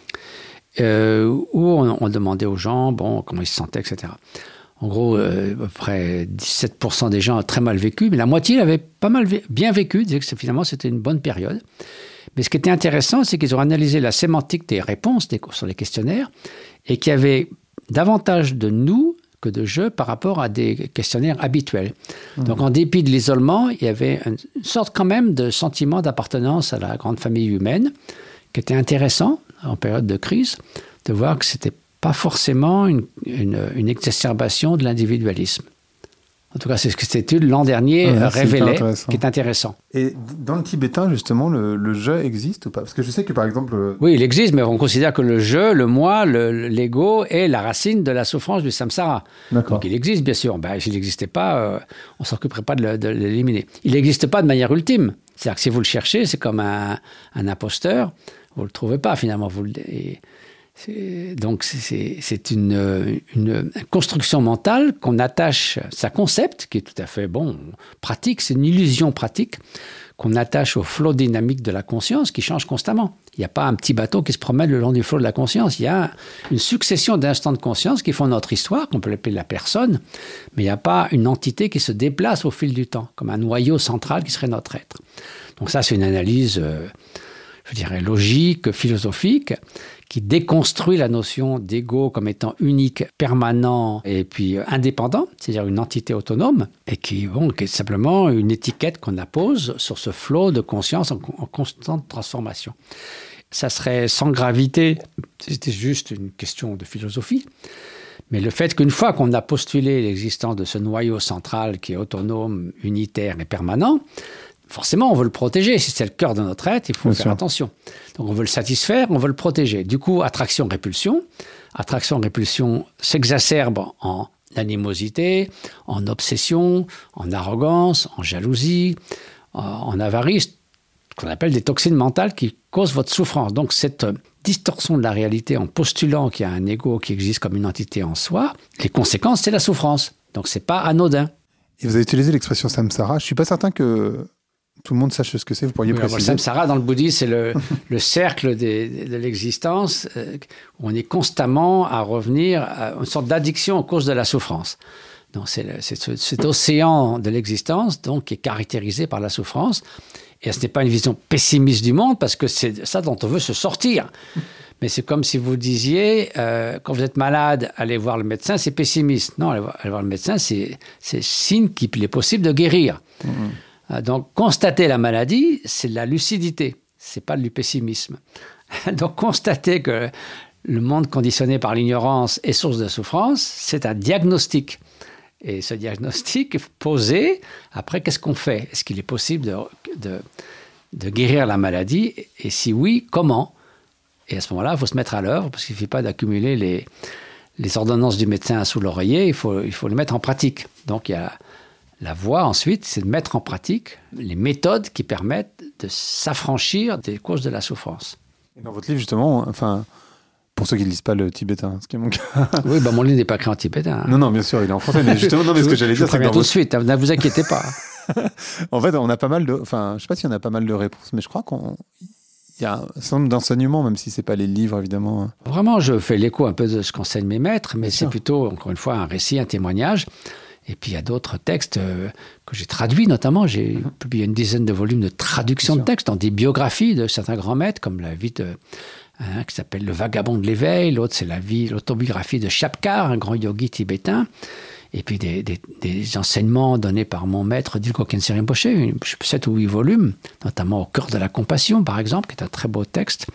euh, où on, on demandait aux gens bon, comment ils se sentaient, et cetera. En gros, euh, à peu près dix-sept pour cent des gens ont très mal vécu, mais la moitié l'avaient pas mal vé- bien vécu, disaient que finalement c'était une bonne période. Mais ce qui était intéressant, c'est qu'ils ont analysé la sémantique des réponses des, sur les questionnaires et qu'il y avait davantage de nous que de je par rapport à des questionnaires habituels. Mmh. Donc en dépit de l'isolement, il y avait une sorte quand même de sentiment d'appartenance à la grande famille humaine qui était intéressant en période de crise, de voir que c'était pas forcément une, une, une exacerbation de l'individualisme. En tout cas, c'est ce que cette étude l'an dernier ouais, révélait, qui est intéressant. Et dans le tibétain, justement, le, le je existe ou pas ? Parce que je sais que, par exemple... Le... Oui, il existe, mais on considère que le je, le moi, le, l'ego est la racine de la souffrance du samsara. D'accord. Donc il existe, bien sûr. Ben, s'il n'existait pas, euh, on ne s'occuperait pas de, le, de l'éliminer. Il n'existe pas de manière ultime. C'est-à-dire que si vous le cherchez, c'est comme un, un imposteur. Vous ne le trouvez pas, finalement. Vous le... Et, C'est, donc c'est, c'est une, une construction mentale qu'on attache, c'est un concept qui est tout à fait bon, pratique, c'est une illusion pratique qu'on attache au flot dynamique de la conscience qui change constamment. Il n'y a pas un petit bateau qui se promène le long du flot de la conscience, il y a une succession d'instants de conscience qui font notre histoire, qu'on peut l'appeler la personne, mais il n'y a pas une entité qui se déplace au fil du temps, comme un noyau central qui serait notre être. Donc ça, c'est une analyse, euh, je dirais, logique, philosophique, qui déconstruit la notion d'ego comme étant unique, permanent et puis indépendant, c'est-à-dire une entité autonome, et qui, bon, qui est simplement une étiquette qu'on appose sur ce flot de conscience en, en constante transformation. Ça serait sans gravité, c'était juste une question de philosophie, mais le fait qu'une fois qu'on a postulé l'existence de ce noyau central qui est autonome, unitaire et permanent, forcément, on veut le protéger. Si c'est le cœur de notre être, il faut Bien faire sûr. attention. Donc, on veut le satisfaire, on veut le protéger. Du coup, attraction-répulsion. Attraction-répulsion s'exacerbe en animosité, en obsession, en arrogance, en jalousie, en avarice, qu'on appelle des toxines mentales qui causent votre souffrance. Donc, cette distorsion de la réalité en postulant qu'il y a un ego qui existe comme une entité en soi, les conséquences, c'est la souffrance. Donc, c'est pas anodin. Et vous avez utilisé l'expression samsara. Je suis pas certain que tout le monde sache ce que c'est, vous pourriez oui, préciser. Le samsara, dans le bouddhisme, c'est le, le cercle des, de l'existence euh, où on est constamment à revenir à une sorte d'addiction à cause de la souffrance. Donc, c'est, le, c'est ce, cet océan de l'existence donc, qui est caractérisé par la souffrance. Et ce n'est pas une vision pessimiste du monde, parce que c'est ça dont on veut se sortir. Mais c'est comme si vous disiez, euh, quand vous êtes malade, allez voir le médecin, c'est pessimiste. Non, aller voir, aller voir le médecin, c'est, c'est signe qu'il est possible de guérir. Mmh. Donc, constater la maladie, c'est de la lucidité, c'est pas du pessimisme. Donc, constater que le monde conditionné par l'ignorance est source de souffrance, c'est un diagnostic. Et ce diagnostic posé, après, qu'est-ce qu'on fait ? Est-ce qu'il est possible de, de, de guérir la maladie ? Et si oui, comment ? Et à ce moment-là, il faut se mettre à l'œuvre, parce qu'il ne suffit pas d'accumuler les, les ordonnances du médecin sous l'oreiller, il faut, il faut les mettre en pratique. Donc, il y a La voie, ensuite, c'est de mettre en pratique les méthodes qui permettent de s'affranchir des causes de la souffrance. Et dans votre livre, justement, enfin, pour ceux qui ne lisent pas le tibétain, ce qui est mon cas. Oui, bah, mon livre n'est pas écrit en tibétain. Non, non, bien sûr, il est en français. Mais justement, non, mais ce que j'allais je dire, c'est que tout votre... de suite, ne vous inquiétez pas. En fait, on a pas mal de... Enfin, je ne sais pas s'il y en a pas mal de réponses, mais je crois qu'on... Il y a un certain nombre d'enseignements, même si ce n'est pas les livres, évidemment. Vraiment, je fais l'écho un peu de ce qu'enseignent mes maîtres, mais Bien c'est sûr. plutôt, encore une fois, un récit, un témoignage. Et puis, il y a d'autres textes euh, que j'ai traduits, notamment. J'ai mm-hmm. publié une dizaine de volumes de traduction de textes dans des biographies de certains grands maîtres, comme la vie de... Hein, qui s'appelle Le Vagabond de l'éveil. L'autre, c'est la vie, l'autobiographie de Shapkar, un grand yogi tibétain. Et puis, des, des, des enseignements donnés par mon maître, Dilgo Khyentse Rinpoche, sept ou huit volumes, notamment Au cœur de la compassion, par exemple, qui est un très beau texte.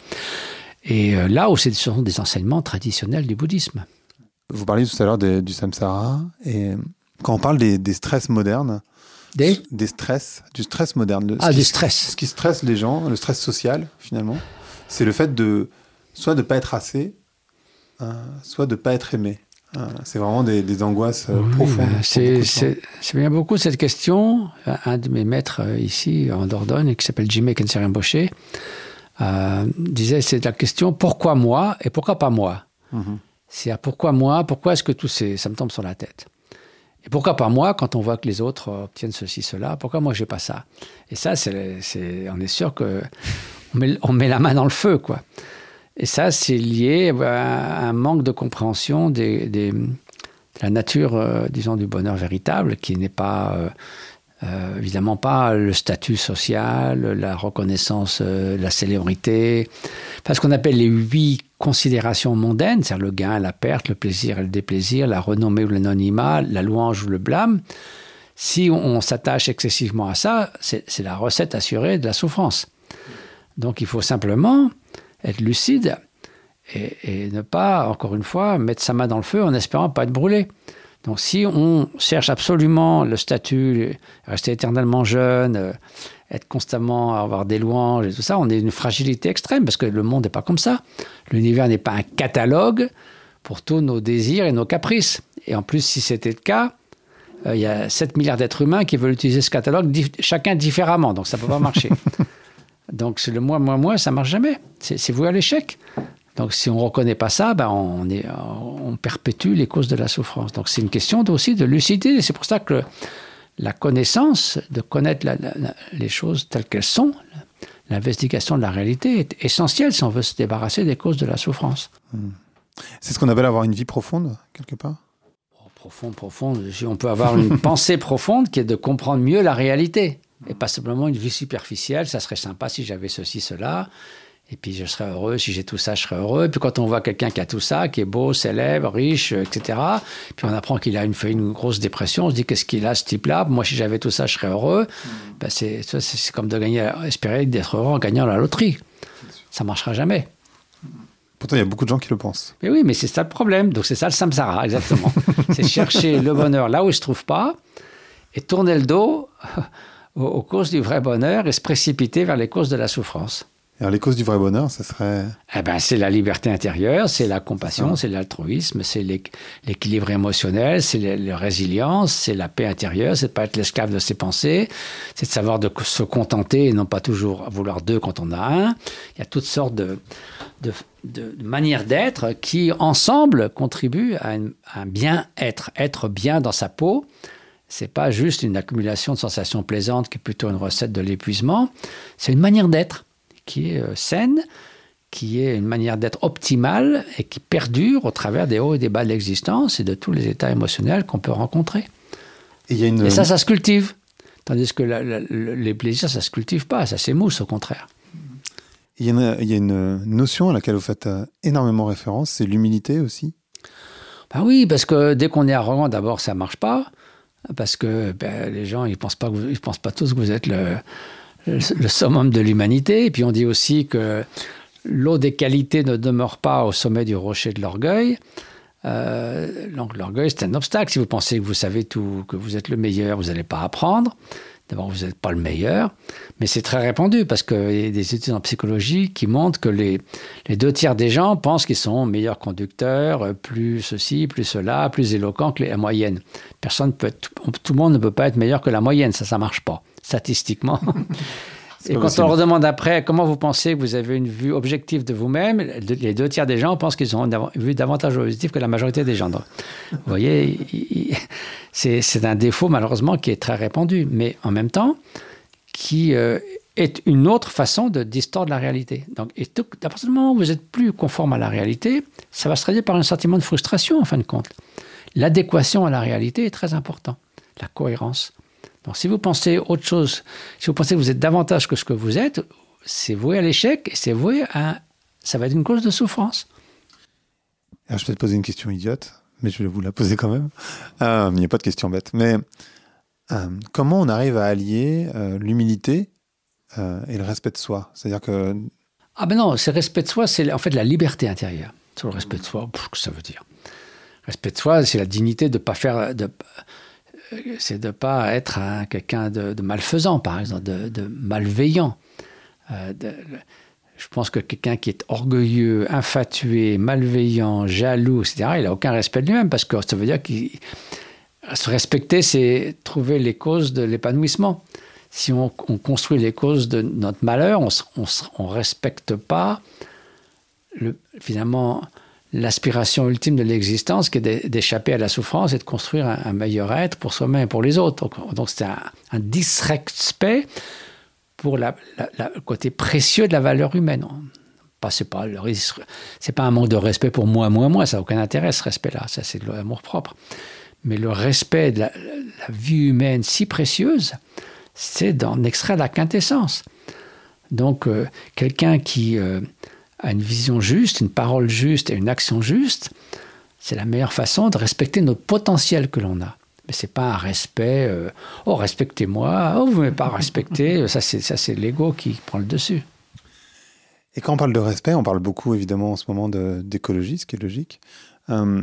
Et euh, là aussi, ce sont des enseignements traditionnels du bouddhisme. Vous parliez tout à l'heure des, du samsara, et quand on parle des, des stress modernes, des, des stress, du stress moderne, le, ah, du stress. Ce qui stresse les gens, le stress social, finalement, c'est le fait de soit de ne pas être assez, euh, soit de ne pas être aimé. Euh, c'est vraiment des, des angoisses euh, oui, profondes. Ben c'est, c'est, c'est bien beaucoup cette question. Un de mes maîtres euh, ici, en Dordogne, qui s'appelle Jigme Khyentse Rinpoche, euh, disait, c'est la question, pourquoi moi et pourquoi pas moi mm-hmm. C'est à pourquoi moi, pourquoi est-ce que tout ces, ça me tombe sur la tête? Et pourquoi pas moi, quand on voit que les autres obtiennent ceci, cela, pourquoi moi j'ai pas ça? Et ça, c'est, c'est, on est sûr qu'on met, on met la main dans le feu, quoi. Et ça, c'est lié à un manque de compréhension des, des, de la nature, euh, disons, du bonheur véritable, qui n'est pas, euh, euh, évidemment pas le statut social, la reconnaissance, euh, la célébrité, enfin, ce qu'on appelle les huit considérations mondaines, c'est-à-dire le gain, la perte, le plaisir et le déplaisir, la renommée ou l'anonymat, la louange ou le blâme. Si on, on s'attache excessivement à ça, c'est, c'est la recette assurée de la souffrance. Donc, il faut simplement être lucide et, et ne pas, encore une fois, mettre sa main dans le feu en espérant pas être brûlé. Donc, si on cherche absolument le statut, rester éternellement jeune, euh, être constamment à avoir des louanges et tout ça, on est une fragilité extrême parce que le monde n'est pas comme ça. L'univers n'est pas un catalogue pour tous nos désirs et nos caprices. Et en plus, si c'était le cas, euh, il y a sept milliards d'êtres humains qui veulent utiliser ce catalogue, dif- chacun différemment, donc ça ne peut pas marcher. Donc, c'est le moi, moi, moi, ça ne marche jamais. C'est, c'est voué à l'échec. Donc, si on ne reconnaît pas ça, ben on, est, on perpétue les causes de la souffrance. Donc, c'est une question aussi de lucidité. C'est pour ça que le, la connaissance, de connaître la, la, la, les choses telles qu'elles sont, l'investigation de la réalité est essentielle si on veut se débarrasser des causes de la souffrance. Mmh. C'est ce qu'on appelle avoir une vie profonde, quelque part ? oh, Profonde, profonde. On peut avoir une pensée profonde qui est de comprendre mieux la réalité. Et pas simplement une vie superficielle, ça serait sympa si j'avais ceci, cela, et puis je serais heureux, si j'ai tout ça, je serais heureux. Et puis quand on voit quelqu'un qui a tout ça, qui est beau, célèbre, riche, et cetera, puis on apprend qu'il a une, fait une grosse dépression, on se dit qu'est-ce qu'il a ce type-là? Moi, si j'avais tout ça, je serais heureux. Mmh. Ben, c'est, c'est, c'est comme de gagner, espérer d'être heureux en gagnant la loterie. Ça ne marchera jamais. Pourtant, il y a beaucoup de gens qui le pensent. Mais oui, mais c'est ça le problème. Donc c'est ça le samsara, exactement. C'est chercher le bonheur là où il ne se trouve pas et tourner le dos aux causes du vrai bonheur et se précipiter vers les causes de la souffrance. Alors les causes du vrai bonheur, ça serait... Eh ben, c'est la liberté intérieure, c'est la compassion, c'est, c'est l'altruisme, c'est l'équilibre émotionnel, c'est la résilience, c'est la paix intérieure, c'est de ne pas être l'esclave de ses pensées, c'est de savoir de se contenter et non pas toujours vouloir deux quand on a un. Il y a toutes sortes de, de, de manières d'être qui, ensemble, contribuent à, une, à un bien-être, être bien dans sa peau. C'est pas juste une accumulation de sensations plaisantes qui est plutôt une recette de l'épuisement. C'est une manière d'être qui est saine, qui est une manière d'être optimale et qui perdure au travers des hauts et des bas de l'existence et de tous les états émotionnels qu'on peut rencontrer. Et, y a une... et ça, ça se cultive. Tandis que la, la, les plaisirs, ça se cultive pas, ça s'émousse au contraire. Il y, a, il y a une notion à laquelle vous faites énormément référence, c'est l'humilité aussi. Ben oui, parce que dès qu'on est arrogant, d'abord, ça marche pas. Parce que ben, les gens, ils pensent pas, ils pensent pas tous que vous êtes le, le, le summum de l'humanité. Et puis on dit aussi que l'eau des qualités ne demeure pas au sommet du rocher de l'orgueil. Euh, donc l'orgueil, c'est un obstacle. Si vous pensez que vous savez tout, que vous êtes le meilleur, vous n'allez pas apprendre. D'abord, vous n'êtes pas le meilleur, mais c'est très répandu parce qu'il y a des études en psychologie qui montrent que les, les deux tiers des gens pensent qu'ils sont meilleurs conducteurs, plus ceci, plus cela, plus éloquents que la moyenne. Personne peut être, tout le monde ne peut pas être meilleur que la moyenne, ça, ça ne marche pas, statistiquement. Et quand possible. On leur demande après comment vous pensez que vous avez une vue objective de vous-même, les deux tiers des gens pensent qu'ils ont une vue davantage objective que la majorité des gens. Donc, vous voyez, c'est, c'est un défaut malheureusement qui est très répandu, mais en même temps, qui euh, est une autre façon de distordre la réalité. Donc, et tout, à partir du moment où vous êtes plus conforme à la réalité, ça va se traduire par un sentiment de frustration en fin de compte. L'adéquation à la réalité est très important, la cohérence. Donc, si vous pensez autre chose, si vous pensez que vous êtes davantage que ce que vous êtes, c'est voué à l'échec et c'est voué à... Ça va être une cause de souffrance. Alors, je vais te poser une question idiote, mais je vais vous la poser quand même. Euh, il n'y a pas de question bête. Mais euh, comment on arrive à allier euh, l'humilité euh, et le respect de soi ? C'est-à-dire que... Ah ben non, c'est respect de soi, c'est en fait la liberté intérieure. C'est le respect de soi, qu'est-ce que ça veut dire ? Respect de soi, c'est la dignité de ne pas faire... De, c'est de ne pas être un, quelqu'un de, de malfaisant, par exemple, de, de malveillant. Euh, de, je pense que quelqu'un qui est orgueilleux, infatué, malveillant, jaloux, et cetera, il n'a aucun respect de lui-même, parce que ça veut dire qu'il se respecter, c'est trouver les causes de l'épanouissement. Si on, on construit les causes de notre malheur, on ne respecte pas, le, finalement... l'aspiration ultime de l'existence qui est d'échapper à la souffrance et de construire un, un meilleur être pour soi-même et pour les autres. Donc, donc c'est un, un disrespect pour la, la, la, le côté précieux de la valeur humaine. Pas, c'est pas le, c'est pas un manque de respect pour moi, moi, moi, ça n'a aucun intérêt ce respect-là, ça c'est de l'amour-propre. Mais le respect de la, la vie humaine si précieuse, c'est d'en extraire la quintessence. Donc euh, quelqu'un qui... Euh, à une vision juste, une parole juste et une action juste, c'est la meilleure façon de respecter notre potentiel que l'on a. Mais ce n'est pas un respect, euh, oh respectez-moi, oh vous ne m'avez pas respecté, ça c'est, ça c'est l'ego qui prend le dessus. Et quand on parle de respect, on parle beaucoup évidemment en ce moment de, d'écologie, ce qui est logique. Euh,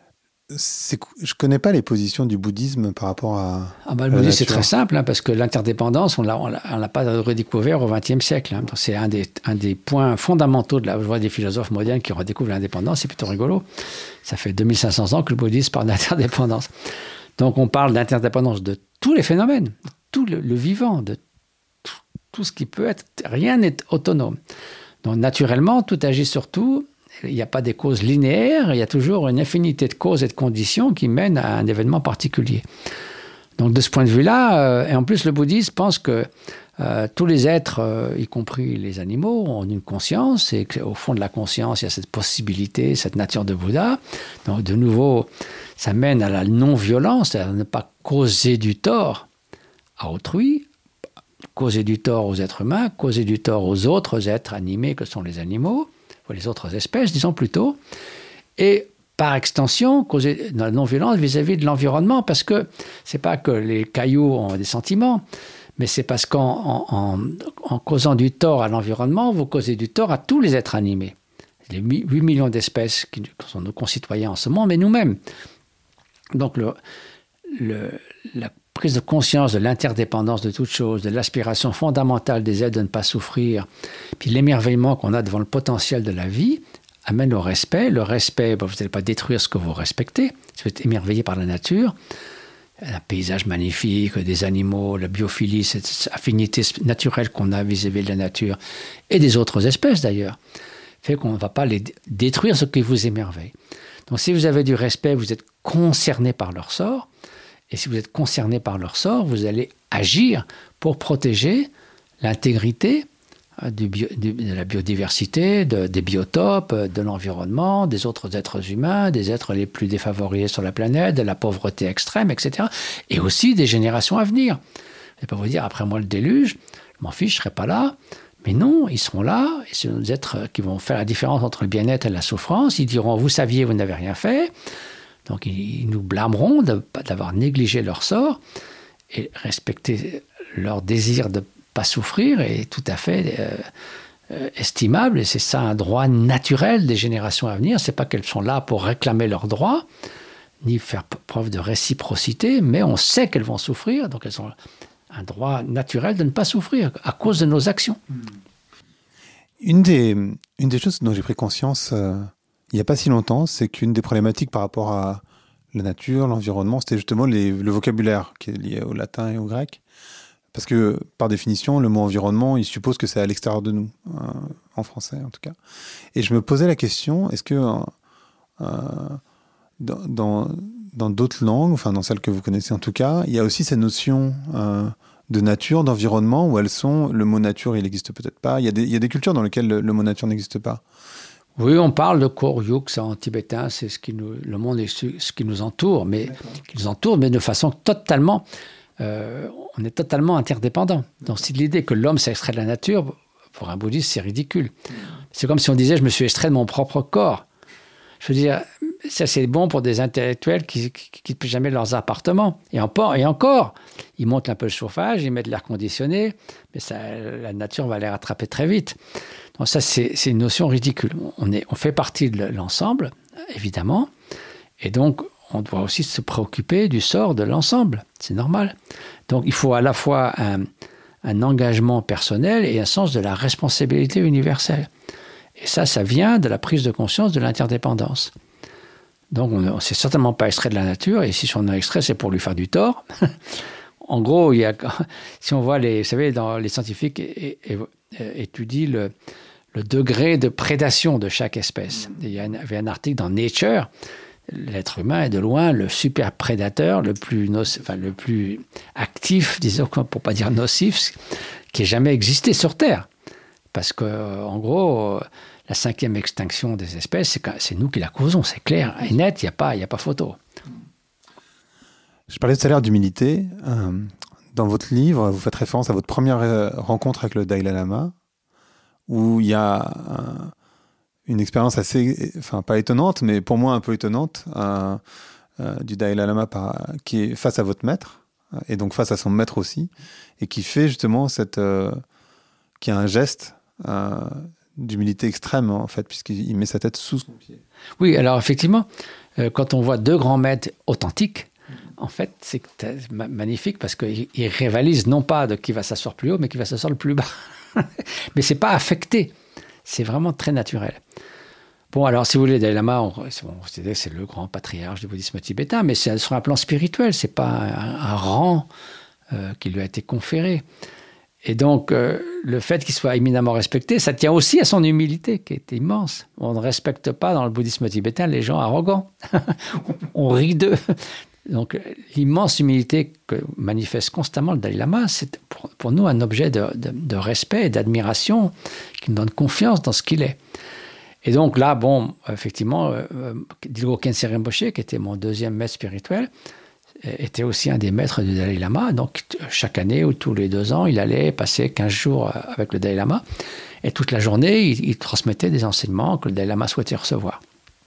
c'est, je ne connais pas les positions du bouddhisme par rapport à. Ah bah, le bouddhisme, c'est très simple, hein, parce que l'interdépendance, on ne l'a pas redécouvert au vingtième siècle. Hein. C'est un des, un des points fondamentaux de la. Je vois des philosophes modernes qui redécouvrent l'indépendance, c'est plutôt rigolo. Ça fait deux mille cinq cents ans que le bouddhisme parle d'interdépendance. Donc on parle d'interdépendance de tous les phénomènes, de tout le, le vivant, de tout, tout ce qui peut être. Rien n'est autonome. Donc naturellement, tout agit sur tout. Il n'y a pas des causes linéaires, il y a toujours une infinité de causes et de conditions qui mènent à un événement particulier. Donc de ce point de vue-là, euh, et en plus le bouddhisme pense que euh, tous les êtres, euh, y compris les animaux, ont une conscience, et qu'au fond de la conscience, il y a cette possibilité, cette nature de Bouddha. Donc de nouveau, ça mène à la non-violence, c'est-à-dire ne pas causer du tort à autrui, causer du tort aux êtres humains, causer du tort aux autres êtres animés que sont les animaux, les autres espèces, disons plutôt, et par extension, causer de la non-violence vis-à-vis de l'environnement, parce que c'est pas que les cailloux ont des sentiments, mais c'est parce qu'en en, en, en causant du tort à l'environnement, vous causez du tort à tous les êtres animés. Les huit millions d'espèces qui sont nos concitoyens en ce monde, mais nous-mêmes. Donc le, le, la prise de conscience de l'interdépendance de toute chose, de l'aspiration fondamentale des êtres de ne pas souffrir, puis l'émerveillement qu'on a devant le potentiel de la vie, amène au respect. Le respect, ben, vous n'allez pas détruire ce que vous respectez, si vous êtes émerveillé par la nature, un paysage magnifique, des animaux, la biophilie, cette affinité naturelle qu'on a vis-à-vis de la nature, et des autres espèces d'ailleurs, fait qu'on ne va pas les détruire ce qui vous émerveille. Donc si vous avez du respect, vous êtes concerné par leur sort. Et si vous êtes concerné par leur sort, vous allez agir pour protéger l'intégrité du bio, du, de la biodiversité, de, des biotopes, de l'environnement, des autres êtres humains, des êtres les plus défavorisés sur la planète, de la pauvreté extrême, et cetera. Et aussi des générations à venir. Je ne vais pas vous dire, après moi le déluge, je m'en fiche, je ne serai pas là. Mais non, ils seront là, et c'est des êtres qui vont faire la différence entre le bien-être et la souffrance. Ils diront, vous saviez, vous n'avez rien fait. Donc, ils nous blâmeront de, d'avoir négligé leur sort, et respecter leur désir de ne pas souffrir est tout à fait euh, euh, estimable. Et c'est ça un droit naturel des générations à venir. Ce n'est pas qu'elles sont là pour réclamer leurs droits, ni faire preuve de réciprocité, mais on sait qu'elles vont souffrir. Donc, elles ont un droit naturel de ne pas souffrir à cause de nos actions. Une des, une des choses dont j'ai pris conscience euh, il n'y a pas si longtemps, c'est qu'une des problématiques par rapport à la nature, l'environnement, c'était justement les, le vocabulaire qui est lié au latin et au grec. Parce que, par définition, le mot environnement, il suppose que c'est à l'extérieur de nous, euh, en français en tout cas. Et je me posais la question, est-ce que euh, dans, dans, dans d'autres langues, enfin dans celles que vous connaissez en tout cas, il y a aussi ces notions euh, de nature, d'environnement, où elles sont, le mot nature, il n'existe peut-être pas. Il y a des, il y a des cultures dans lesquelles le, le mot nature n'existe pas. Oui, on parle de Koryuk, c'est en tibétain, c'est ce qui nous, le monde est ce qui nous entoure, mais qui nous entoure, mais de façon totalement, euh, on est totalement interdépendant. Donc, c'est l'idée que l'homme s'est extrait de la nature, pour un bouddhiste, c'est ridicule. C'est comme si on disait, je me suis extrait de mon propre corps. Je veux dire, ça c'est bon pour des intellectuels qui ne quittent plus jamais leurs appartements. Et, en, et encore, ils montent un peu le chauffage, ils mettent l'air conditionné, mais ça, la nature va les rattraper très vite. Donc ça, c'est, c'est une notion ridicule. On, est, on fait partie de l'ensemble, évidemment, et donc on doit aussi se préoccuper du sort de l'ensemble. C'est normal. Donc il faut à la fois un, un engagement personnel et un sens de la responsabilité universelle. Et ça, ça vient de la prise de conscience de l'interdépendance. Donc, on ne s'est certainement pas extrait de la nature, et si on a extrait, c'est pour lui faire du tort. En gros, il y a, si on voit les, vous savez, dans les scientifiques é, é, é, étudient le, le degré de prédation de chaque espèce. Il y avait un article dans Nature, l'être humain est de loin le super prédateur, le plus, noc, enfin, le plus actif, disons, pour ne pas dire nocif, qui ait jamais existé sur Terre. Parce qu'en gros, la cinquième extinction des espèces, c'est, c'est nous qui la causons, c'est clair et net, il n'y a pas, il n'y a pas photo. Je parlais tout à l'heure d'humilité. Euh, dans votre livre, vous faites référence à votre première rencontre avec le Dalai Lama, où il y a euh, une expérience assez, enfin pas étonnante, mais pour moi un peu étonnante, euh, euh, du Dalai Lama par, qui est face à votre maître, et donc face à son maître aussi, et qui fait justement cette... Euh, qui a un geste euh, d'humilité extrême, en fait, puisqu'il met sa tête sous son pied. Oui, alors effectivement, euh, quand on voit deux grands maîtres authentiques, mmh. en fait, c'est magnifique parce qu'ils rivalisent non pas de qui va s'asseoir plus haut, mais qui va s'asseoir le plus bas. Mais ce n'est pas affecté, c'est vraiment très naturel. Bon, alors, si vous voulez, Dalai Lama, on, on se dit que c'est le grand patriarche du bouddhisme tibétain, mais c'est sur un plan spirituel, ce n'est pas un, un rang euh, qui lui a été conféré. Et donc, euh, le fait qu'il soit éminemment respecté, ça tient aussi à son humilité, qui est immense. On ne respecte pas, dans le bouddhisme tibétain, les gens arrogants. On rit d'eux. Donc, l'immense humilité que manifeste constamment le Dalai Lama, c'est pour, pour nous un objet de, de, de respect et d'admiration qui nous donne confiance dans ce qu'il est. Et donc là, bon, effectivement, euh, Dilgo Khyentse Rinpoché, qui était mon deuxième maître spirituel, était aussi un des maîtres du Dalai Lama. Donc, chaque année ou tous les deux ans, il allait passer quinze jours avec le Dalai Lama. Et toute la journée, il, il transmettait des enseignements que le Dalai Lama souhaitait recevoir.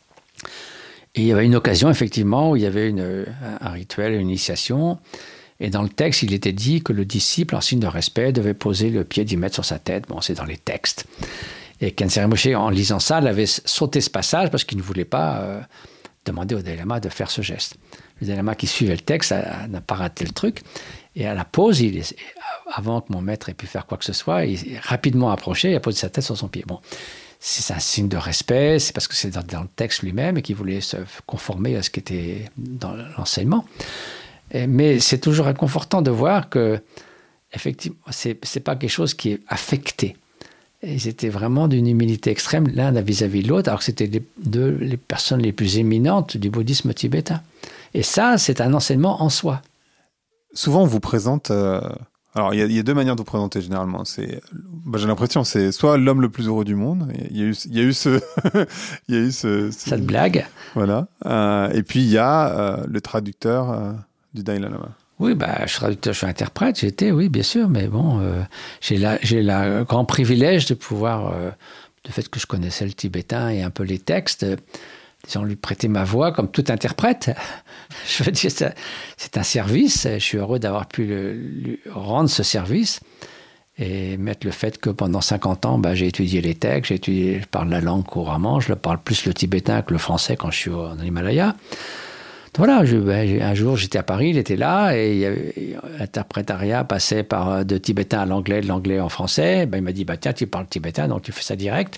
Et il y avait une occasion, effectivement, où il y avait une, un rituel, une initiation. Et dans le texte, il était dit que le disciple, en signe de respect, devait poser le pied dix mètres sur sa tête. Bon, c'est dans les textes. Et Khyentse Rinpoché, en lisant ça, il avait sauté ce passage parce qu'il ne voulait pas euh, demander au Dalai Lama de faire ce geste. Le Dalai Lama qui suivait le texte n'a pas raté le truc. Et à la pause, il, avant que mon maître ait pu faire quoi que ce soit, il est rapidement approché et a posé sa tête sur son pied. Bon, c'est un signe de respect, c'est parce que c'est dans, dans le texte lui-même et qu'il voulait se conformer à ce qui était dans l'enseignement. Et, mais c'est toujours réconfortant de voir que, effectivement, c'est, c'est pas quelque chose qui est affecté. Ils étaient vraiment d'une humilité extrême, l'un vis-à-vis de l'autre, alors que c'était les deux les personnes les plus éminentes du bouddhisme tibétain. Et ça, c'est un enseignement en soi. Souvent, on vous présente... Euh, alors, il y, y a deux manières de vous présenter, généralement. C'est, bah, j'ai l'impression c'est soit l'homme le plus heureux du monde. Il y a eu, il y a eu ce... il y a eu ce, ce Cette blague. Voilà. Euh, et puis, il y a euh, le traducteur euh, du Dalai Lama. Oui, bah, je suis traducteur, je suis interprète, j'étais, oui, bien sûr. Mais bon, euh, j'ai la, j'ai le grand privilège de pouvoir... Euh, du fait que je connaissais le tibétain et un peu les textes... disons, lui prêter ma voix comme tout interprète. Je veux dire, c'est, c'est un service. Je suis heureux d'avoir pu le, lui rendre ce service et mettre le fait que pendant cinquante ans, bah, j'ai étudié les textes, j'ai étudié, je parle la langue couramment, je parle plus le tibétain que le français quand je suis en Himalaya. voilà, je, ben, un jour j'étais à Paris, il était là, et il y avait, l'interprétariat passait par, de tibétain à l'anglais, de l'anglais en français. Ben, il m'a dit, bah, tiens, tu parles tibétain, donc tu fais ça direct.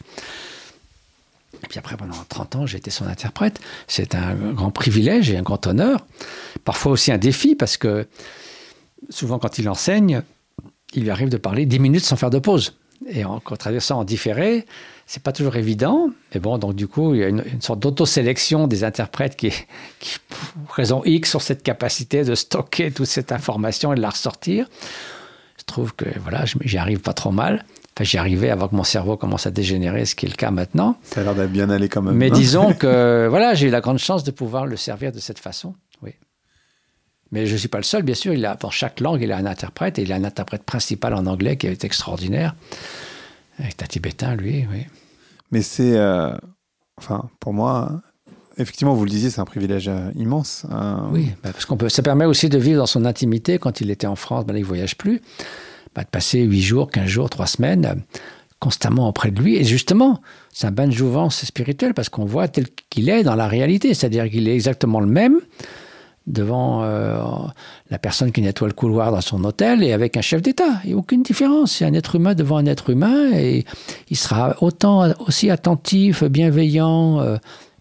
Et puis après, pendant trente ans, j'ai été son interprète. C'est un grand privilège et un grand honneur. Parfois aussi un défi, parce que souvent quand il enseigne, il lui arrive de parler dix minutes sans faire de pause. Et en, en traversant en différé, c'est pas toujours évident. Mais bon, donc du coup, il y a une, une sorte d'autosélection des interprètes qui, qui, pour raison X, ont cette capacité de stocker toute cette information et de la ressortir. Je trouve que voilà, j'y arrive pas trop mal. Enfin, j'y arrivais avant que mon cerveau commence à dégénérer, ce qui est le cas maintenant. Ça a l'air d'être bien allé quand même. Mais disons que voilà, j'ai eu la grande chance de pouvoir le servir de cette façon. Oui. Mais je ne suis pas le seul, bien sûr. Il a, dans chaque langue, il a un interprète. Et il a un interprète principal en anglais qui est extraordinaire. C'est un tibétain, lui, oui. Mais c'est... Euh, enfin, pour moi, effectivement, vous le disiez, c'est un privilège euh, immense. Euh... Oui, bah parce qu'on peut, ça permet aussi de vivre dans son intimité. Quand il était en France, ben là, il ne voyage plus. Bah, de passer huit jours, quinze jours, trois semaines, euh, constamment auprès de lui. Et justement, c'est un bain de jouvence spirituelle parce qu'on voit tel qu'il est dans la réalité. C'est-à-dire qu'il est exactement le même devant euh, la personne qui nettoie le couloir dans son hôtel et avec un chef d'État. Il n'y a aucune différence. C'est un être humain devant un être humain et il sera autant aussi attentif, bienveillant, euh,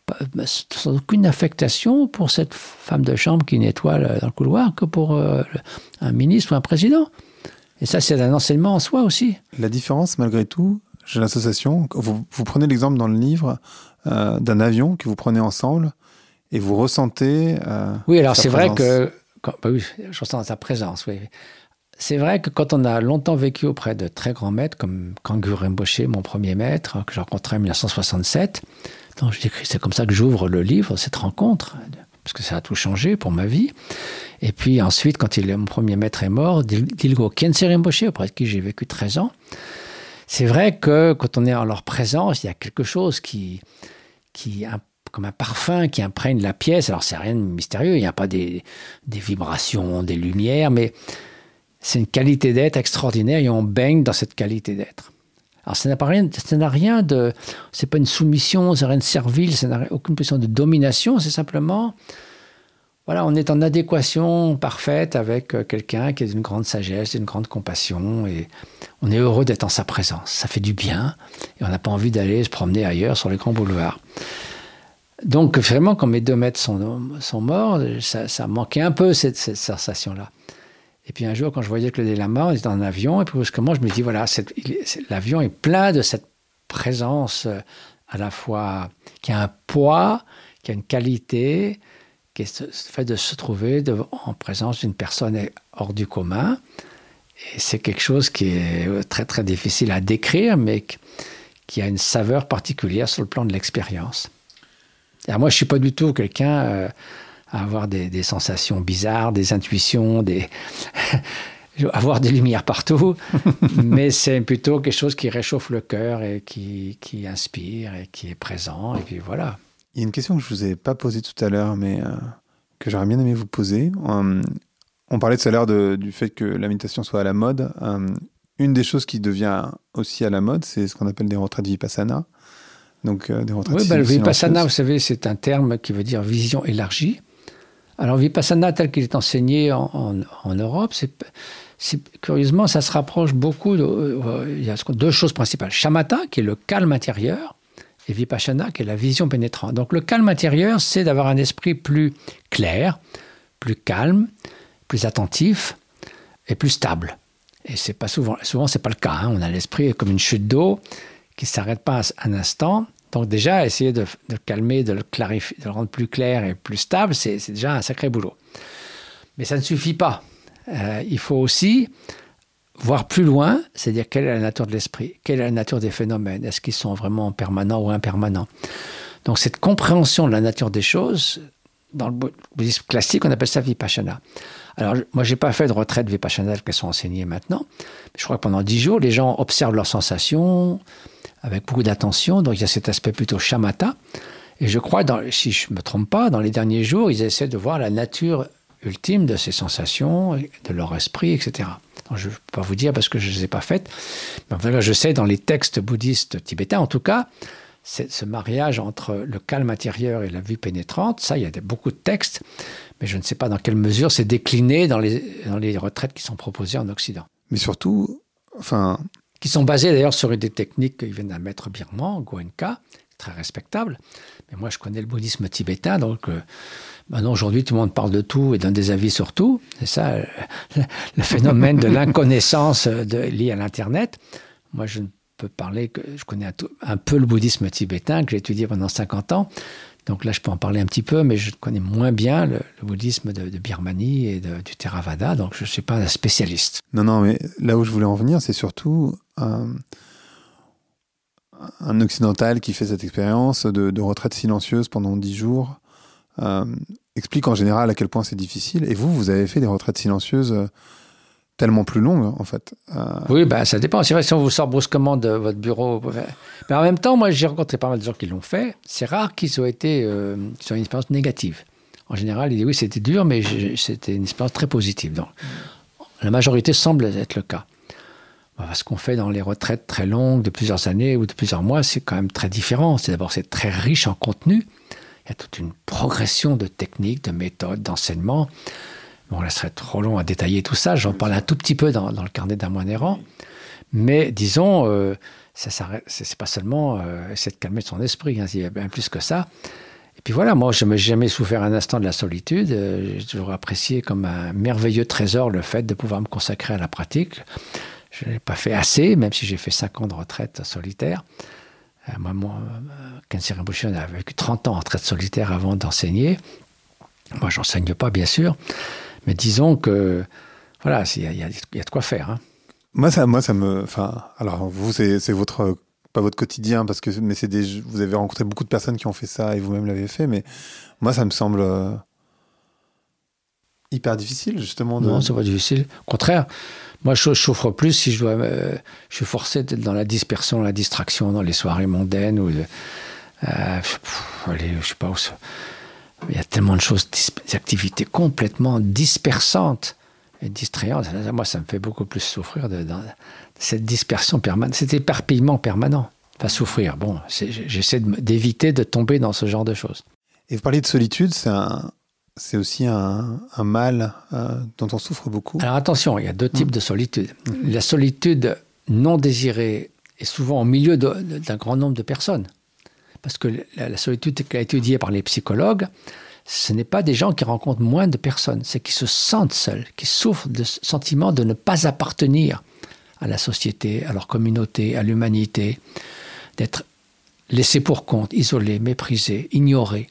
sans aucune affectation pour cette femme de chambre qui nettoie le, dans le couloir que pour euh, un ministre ou un président. Et ça, c'est un enseignement en soi aussi. La différence, malgré tout, j'ai l'association, vous, vous prenez l'exemple dans le livre euh, d'un avion que vous prenez ensemble et vous ressentez euh, oui, alors sa c'est présence. vrai que... Quand, bah oui, je ressens sa présence, oui. C'est vrai que quand on a longtemps vécu auprès de très grands maîtres, comme Kangur Rinpoche, mon premier maître, que j'ai rencontré en dix-neuf cent soixante-sept, donc j'écris, c'est comme ça que j'ouvre le livre, cette rencontre, parce que ça a tout changé pour ma vie. Et puis ensuite, quand il, mon premier maître est mort, Dilgo Khyentse Rinpoche, auprès de qui j'ai vécu treize ans, c'est vrai que quand on est en leur présence, il y a quelque chose qui, qui comme un parfum qui imprègne la pièce. Alors c'est rien de mystérieux, il n'y a pas des, des vibrations, des lumières, mais c'est une qualité d'être extraordinaire et on baigne dans cette qualité d'être. Alors ça n'a pas rien, ça n'a rien de, c'est pas une soumission, c'est rien de servile, ça n'a aucune position de domination, c'est simplement, voilà, on est en adéquation parfaite avec quelqu'un qui est d'une grande sagesse, d'une grande compassion, et on est heureux d'être en sa présence. Ça fait du bien, et on n'a pas envie d'aller se promener ailleurs sur les grands boulevards. Donc vraiment, quand mes deux maîtres sont, sont morts, ça, ça manquait un peu cette, cette sensation-là. Et puis un jour, quand je voyais que le Dalai Lama, on était dans un avion, et puis brusquement, je me dis, voilà, cette, il, l'avion est plein de cette présence à la fois qui a un poids, qui a une qualité, qui est le fait de se trouver de, en présence d'une personne hors du commun. Et c'est quelque chose qui est très, très difficile à décrire, mais qui a une saveur particulière sur le plan de l'expérience. Alors moi, je ne suis pas du tout quelqu'un euh, à avoir des, des sensations bizarres, des intuitions, des... avoir des lumières partout, mais c'est plutôt quelque chose qui réchauffe le cœur et qui, qui inspire et qui est présent, et puis voilà. Il y a une question que je ne vous ai pas posée tout à l'heure, mais euh, que j'aurais bien aimé vous poser. Euh, on parlait tout à l'heure de, du fait que la méditation soit à la mode. Euh, une des choses qui devient aussi à la mode, c'est ce qu'on appelle des retraites vipassana. Donc, euh, des retraites oui, bah, le vipassana, vous savez, c'est un terme qui veut dire vision élargie. Alors, vipassana, tel qu'il est enseigné en, en, en Europe, c'est, c'est, curieusement, ça se rapproche beaucoup. De, euh, il y a deux choses principales. Shamatha, qui est le calme intérieur, et vipassana, qui est la vision pénétrante. Donc, le calme intérieur, c'est d'avoir un esprit plus clair, plus calme, plus attentif et plus stable. Et c'est pas souvent, souvent, c'est pas le cas. Hein. On a l'esprit comme une chute d'eau qui ne s'arrête pas un instant. Donc déjà, essayer de, de le calmer, de le clarifier, de le rendre plus clair et plus stable, c'est, c'est déjà un sacré boulot. Mais ça ne suffit pas. Euh, il faut aussi voir plus loin, c'est-à-dire quelle est la nature de l'esprit, quelle est la nature des phénomènes, est-ce qu'ils sont vraiment permanents ou impermanents. Donc cette compréhension de la nature des choses, dans le bouddhisme classique, on appelle ça vipassana. Alors moi, je n'ai pas fait de retraite vipassana qu'elles sont enseignées maintenant. Je crois que pendant dix jours, les gens observent leurs sensations, avec beaucoup d'attention, donc il y a cet aspect plutôt shamatha. Et je crois, dans, si je ne me trompe pas, dans les derniers jours, ils essaient de voir la nature ultime de ces sensations, de leur esprit, et cetera. Donc, je ne peux pas vous dire parce que je ne les ai pas faites. Mais en fait, je sais, dans les textes bouddhistes tibétains, en tout cas, c'est ce mariage entre le calme intérieur et la vue pénétrante. Ça, il y a des, beaucoup de textes, mais je ne sais pas dans quelle mesure c'est décliné dans les, dans les retraites qui sont proposées en Occident. Mais surtout, enfin... Qui sont basées d'ailleurs sur des techniques qui viennent d'un maître birman, Goenka, très respectable. Mais moi, je connais le bouddhisme tibétain, donc euh, maintenant, aujourd'hui, tout le monde parle de tout et donne des avis sur tout. C'est ça, euh, le phénomène de l'inconnaissance de, lié à l'Internet. Moi, je ne peux parler que... Je connais un, tout, un peu le bouddhisme tibétain, que j'ai étudié pendant cinquante ans. Donc là, je peux en parler un petit peu, mais je connais moins bien le, le bouddhisme de, de Birmanie et de, du Theravada, donc je ne suis pas un spécialiste. Non, non, mais là où je voulais en venir, c'est surtout un, un occidental qui fait cette expérience de, de retraite silencieuse pendant dix jours, euh, explique en général à quel point c'est difficile. Et vous, vous avez fait des retraites silencieuses tellement plus longues, en fait. Euh... Oui, ben, ça dépend. C'est vrai, si on vous sort brusquement de votre bureau... Mais en même temps, moi, j'ai rencontré pas mal de gens qui l'ont fait. C'est rare qu'ils aient été, euh, qu'ils aient une expérience négative. En général, ils disent oui, c'était dur, mais c'était une expérience très positive. Donc, la majorité semble être le cas. Ce qu'on fait dans les retraites très longues, de plusieurs années ou de plusieurs mois, c'est quand même très différent. C'est d'abord, c'est très riche en contenu. Il y a toute une progression de techniques, de méthodes, d'enseignement. Bon, là, ce serait trop long à détailler tout ça. J'en parle un tout petit peu dans, dans le carnet d'un moine errant. Mais disons, euh, ça, ça, c'est pas seulement euh, essayer de calmer son esprit, hein, il y a bien plus que ça. Et puis voilà, moi, je n'ai jamais souffert un instant de la solitude. Euh, j'ai toujours apprécié comme un merveilleux trésor le fait de pouvoir me consacrer à la pratique. Je ne l'ai pas fait assez, même si j'ai fait cinq ans de retraite solitaire. Euh, moi, moi Khyentse Rinpoche a vécu trente ans en retraite solitaire avant d'enseigner. Moi, je n'enseigne pas, bien sûr. Mais disons que, voilà, il y, y, y a de quoi faire. Hein. Moi, ça, moi, ça me... Enfin, alors, vous, c'est, c'est votre... Pas votre quotidien, parce que mais c'est des, vous avez rencontré beaucoup de personnes qui ont fait ça et vous-même l'avez fait, mais moi, ça me semble euh, hyper difficile, justement. De... Non, c'est pas difficile. Au contraire, moi, je, je souffre plus si je dois... Euh, je suis forcé d'être dans la dispersion, la distraction, dans les soirées mondaines, ou... De, euh, pff, allez, je sais pas où... Il y a tellement de choses, des activités complètement dispersantes et distrayantes. Moi, ça me fait beaucoup plus souffrir de, de, de cette dispersion permanente, cet éparpillement permanent. Pas souffrir, bon, c'est, j'essaie de, d'éviter de tomber dans ce genre de choses. Et vous parlez de solitude, c'est, un, c'est aussi un, un mal euh, dont on souffre beaucoup. Alors attention, il y a deux types mmh. de solitude. Mmh. La solitude non désirée est souvent au milieu de, de, d'un grand nombre de personnes. Parce que la, la solitude qui a été étudiée par les psychologues, ce n'est pas des gens qui rencontrent moins de personnes, c'est qui se sentent seuls, qui souffrent de ce sentiment de ne pas appartenir à la société, à leur communauté, à l'humanité, d'être laissés pour compte, isolés, méprisés, ignorés.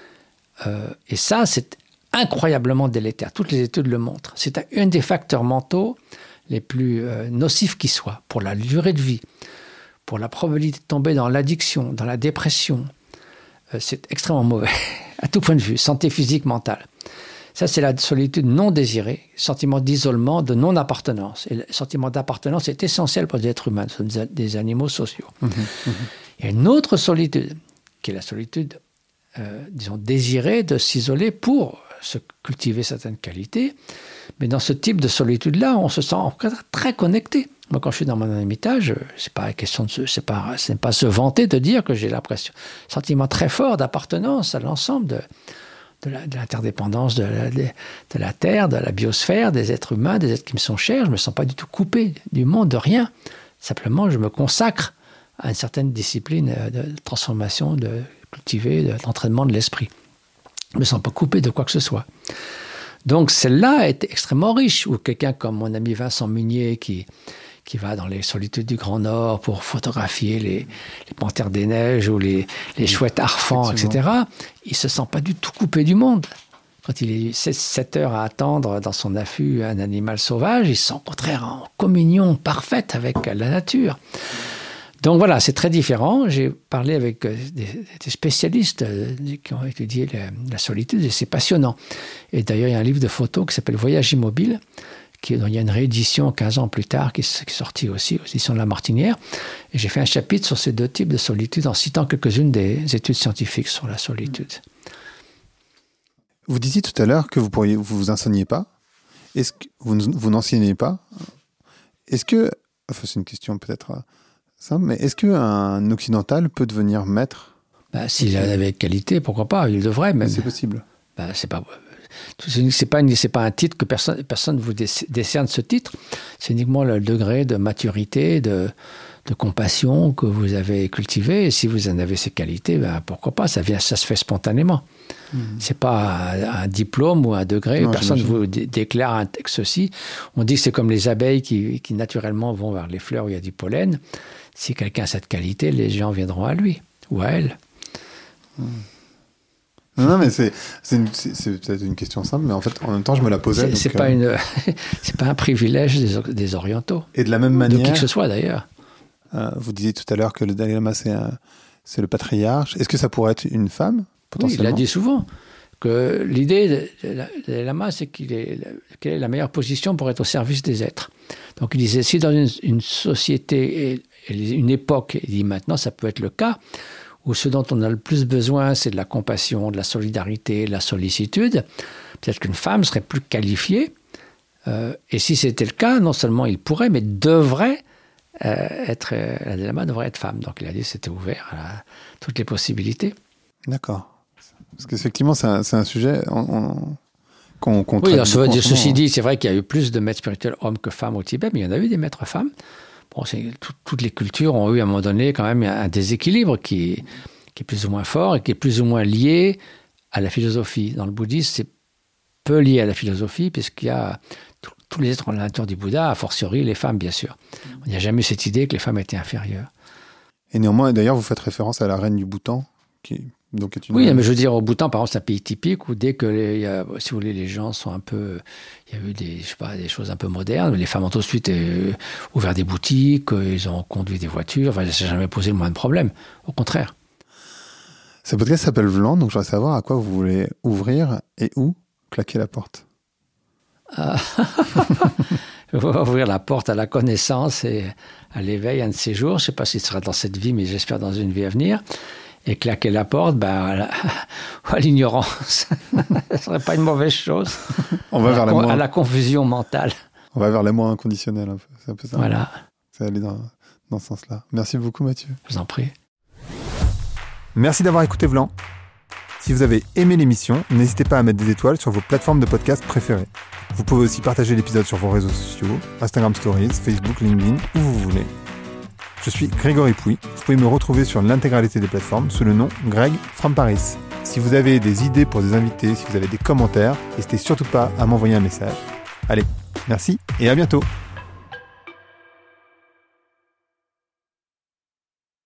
Euh, et ça, c'est incroyablement délétère. Toutes les études le montrent. C'est un des facteurs mentaux les plus euh, nocifs qui soient pour la durée de vie, pour la probabilité de tomber dans l'addiction, dans la dépression. Euh, c'est extrêmement mauvais, à tout point de vue, santé physique, mentale. Ça, c'est la solitude non désirée, sentiment d'isolement, de non-appartenance. Et le sentiment d'appartenance est essentiel pour les êtres humains. Nous sommes des animaux sociaux. Mmh, mmh. Il y a une autre solitude, qui est la solitude, euh, disons, désirée de s'isoler pour se cultiver certaines qualités. Mais dans ce type de solitude-là, on se sent très connecté. Moi, quand je suis dans mon ermitage, c'est pas question de se, c'est pas, c'est pas se vanter de dire que j'ai l'impression, sentiment très fort d'appartenance à l'ensemble de, de, la, de l'interdépendance de la, de, de la Terre, de la biosphère, des êtres humains, des êtres qui me sont chers. Je me sens pas du tout coupé du monde, de rien. Simplement, je me consacre à une certaine discipline de transformation, de cultiver, de, d'entraînement de l'esprit. Je me sens pas coupé de quoi que ce soit. Donc, celle-là est extrêmement riche. Ou quelqu'un comme mon ami Vincent Munier qui... qui va dans les solitudes du Grand Nord pour photographier les, les panthères des neiges ou les, les chouettes harfans, et cetera. Il ne se sent pas du tout coupé du monde. Quand il est sept heures à attendre dans son affût un animal sauvage, il se sent au contraire en communion parfaite avec la nature. Donc voilà, c'est très différent. J'ai parlé avec des, des spécialistes qui ont étudié la, la solitude et c'est passionnant. Et d'ailleurs, il y a un livre de photos qui s'appelle « Voyage immobile », Qui, il y a une réédition quinze ans plus tard qui, qui est sortie aussi aux éditions de La Martinière. Et j'ai fait un chapitre sur ces deux types de solitude en citant quelques-unes des études scientifiques sur la solitude. Vous disiez tout à l'heure que vous pourriez, vous, vous enseignez pas. Est-ce que vous, vous n'enseignez pas? Est-ce que, enfin c'est une question peut-être Simple, mais est-ce qu'un occidental peut devenir maître? Bah, s'il avait qualité, pourquoi pas, il devrait même. C'est possible. Bah, c'est pas, c'est pas, une, c'est pas un titre que personne, personne vous décerne ce titre. C'est uniquement le degré de maturité, de, de compassion que vous avez cultivé. Et si vous en avez ces qualités, bah, pourquoi pas, ça, vient, ça se fait spontanément. Mmh. C'est pas un, un diplôme ou un degré. Non, personne ne vous dé- déclare un, ceci. On dit que c'est comme les abeilles qui, qui naturellement vont vers les fleurs où il y a du pollen. Si quelqu'un a cette qualité, les gens viendront à lui ou à elle. Non, non, mais c'est, c'est, une, c'est, c'est peut-être une question simple, mais en fait, en même temps, je me la posais. C'est, donc, c'est, pas, euh... une, c'est pas un privilège des, des Orientaux. Et de la même manière. De qui que ce soit, d'ailleurs. Euh, vous disiez tout à l'heure que le Dalai Lama, c'est, un, c'est le patriarche. Est-ce que ça pourrait être une femme, potentiellement? Oui, il a dit souvent que l'idée du Dalai Lama, c'est qu'il est, quelle est la meilleure position pour être au service des êtres. Donc, il disait, si dans une, une société, et, et une époque, il dit maintenant, ça peut être le cas, où ce dont on a le plus besoin, c'est de la compassion, de la solidarité, de la sollicitude, peut-être qu'une femme serait plus qualifiée. Euh, et si c'était le cas, non seulement il pourrait, mais devrait euh, être... Euh, la Dalai Lama devrait être femme. Donc il a dit que c'était ouvert à la, toutes les possibilités. D'accord. Parce qu'effectivement, c'est un, c'est un sujet on, on, qu'on, qu'on oui, traite. Alors, ce, ce ceci moment, dit, c'est vrai qu'il y a eu plus de maîtres spirituels hommes que femmes au Tibet, mais il y en a eu des maîtres femmes. Bon, c'est, tout, toutes les cultures ont eu à un moment donné quand même un déséquilibre qui, qui est plus ou moins fort et qui est plus ou moins lié à la philosophie. Dans le bouddhisme, c'est peu lié à la philosophie puisqu'il y a tout, tous les êtres ont la nature du Bouddha, a fortiori les femmes, bien sûr. Il n'y a jamais eu cette idée que les femmes étaient inférieures. Et néanmoins, d'ailleurs, vous faites référence à la reine du Bhoutan, qui donc est une. Oui, reine... mais je veux dire, au Bhoutan, par exemple, c'est un pays typique où dès que, les, y a, si vous voulez, les gens sont un peu, il y a eu des, je sais pas, des choses un peu modernes. Les femmes ont tout de suite euh, ouvert des boutiques, euh, ils ont conduit des voitures. Enfin, ça n'a jamais posé le moins de problème. Au contraire. Ce podcast s'appelle Vlan, donc je voudrais savoir à quoi vous voulez ouvrir et où claquer la porte. Ah. Ouvrir la porte à la connaissance et à l'éveil un de ces jours. Je ne sais pas si ce sera dans cette vie, mais j'espère dans une vie à venir. Et claquer la porte, ben, à, la, à l'ignorance. Ce ne serait pas une mauvaise chose. On va à vers la, l'amour. À la confusion mentale. On va vers l'amour inconditionnel, un peu. C'est un peu ça. Voilà. Ça allait dans, dans ce sens-là. Merci beaucoup, Mathieu. Je vous en prie. Merci d'avoir écouté Vlan. Si vous avez aimé l'émission, n'hésitez pas à mettre des étoiles sur vos plateformes de podcast préférées. Vous pouvez aussi partager l'épisode sur vos réseaux sociaux, Instagram Stories, Facebook, LinkedIn, où vous voulez. Je suis Grégory Pouy. Vous pouvez me retrouver sur l'intégralité des plateformes sous le nom Greg from Paris. Si vous avez des idées pour des invités, si vous avez des commentaires, n'hésitez surtout pas à m'envoyer un message. Allez, merci et à bientôt.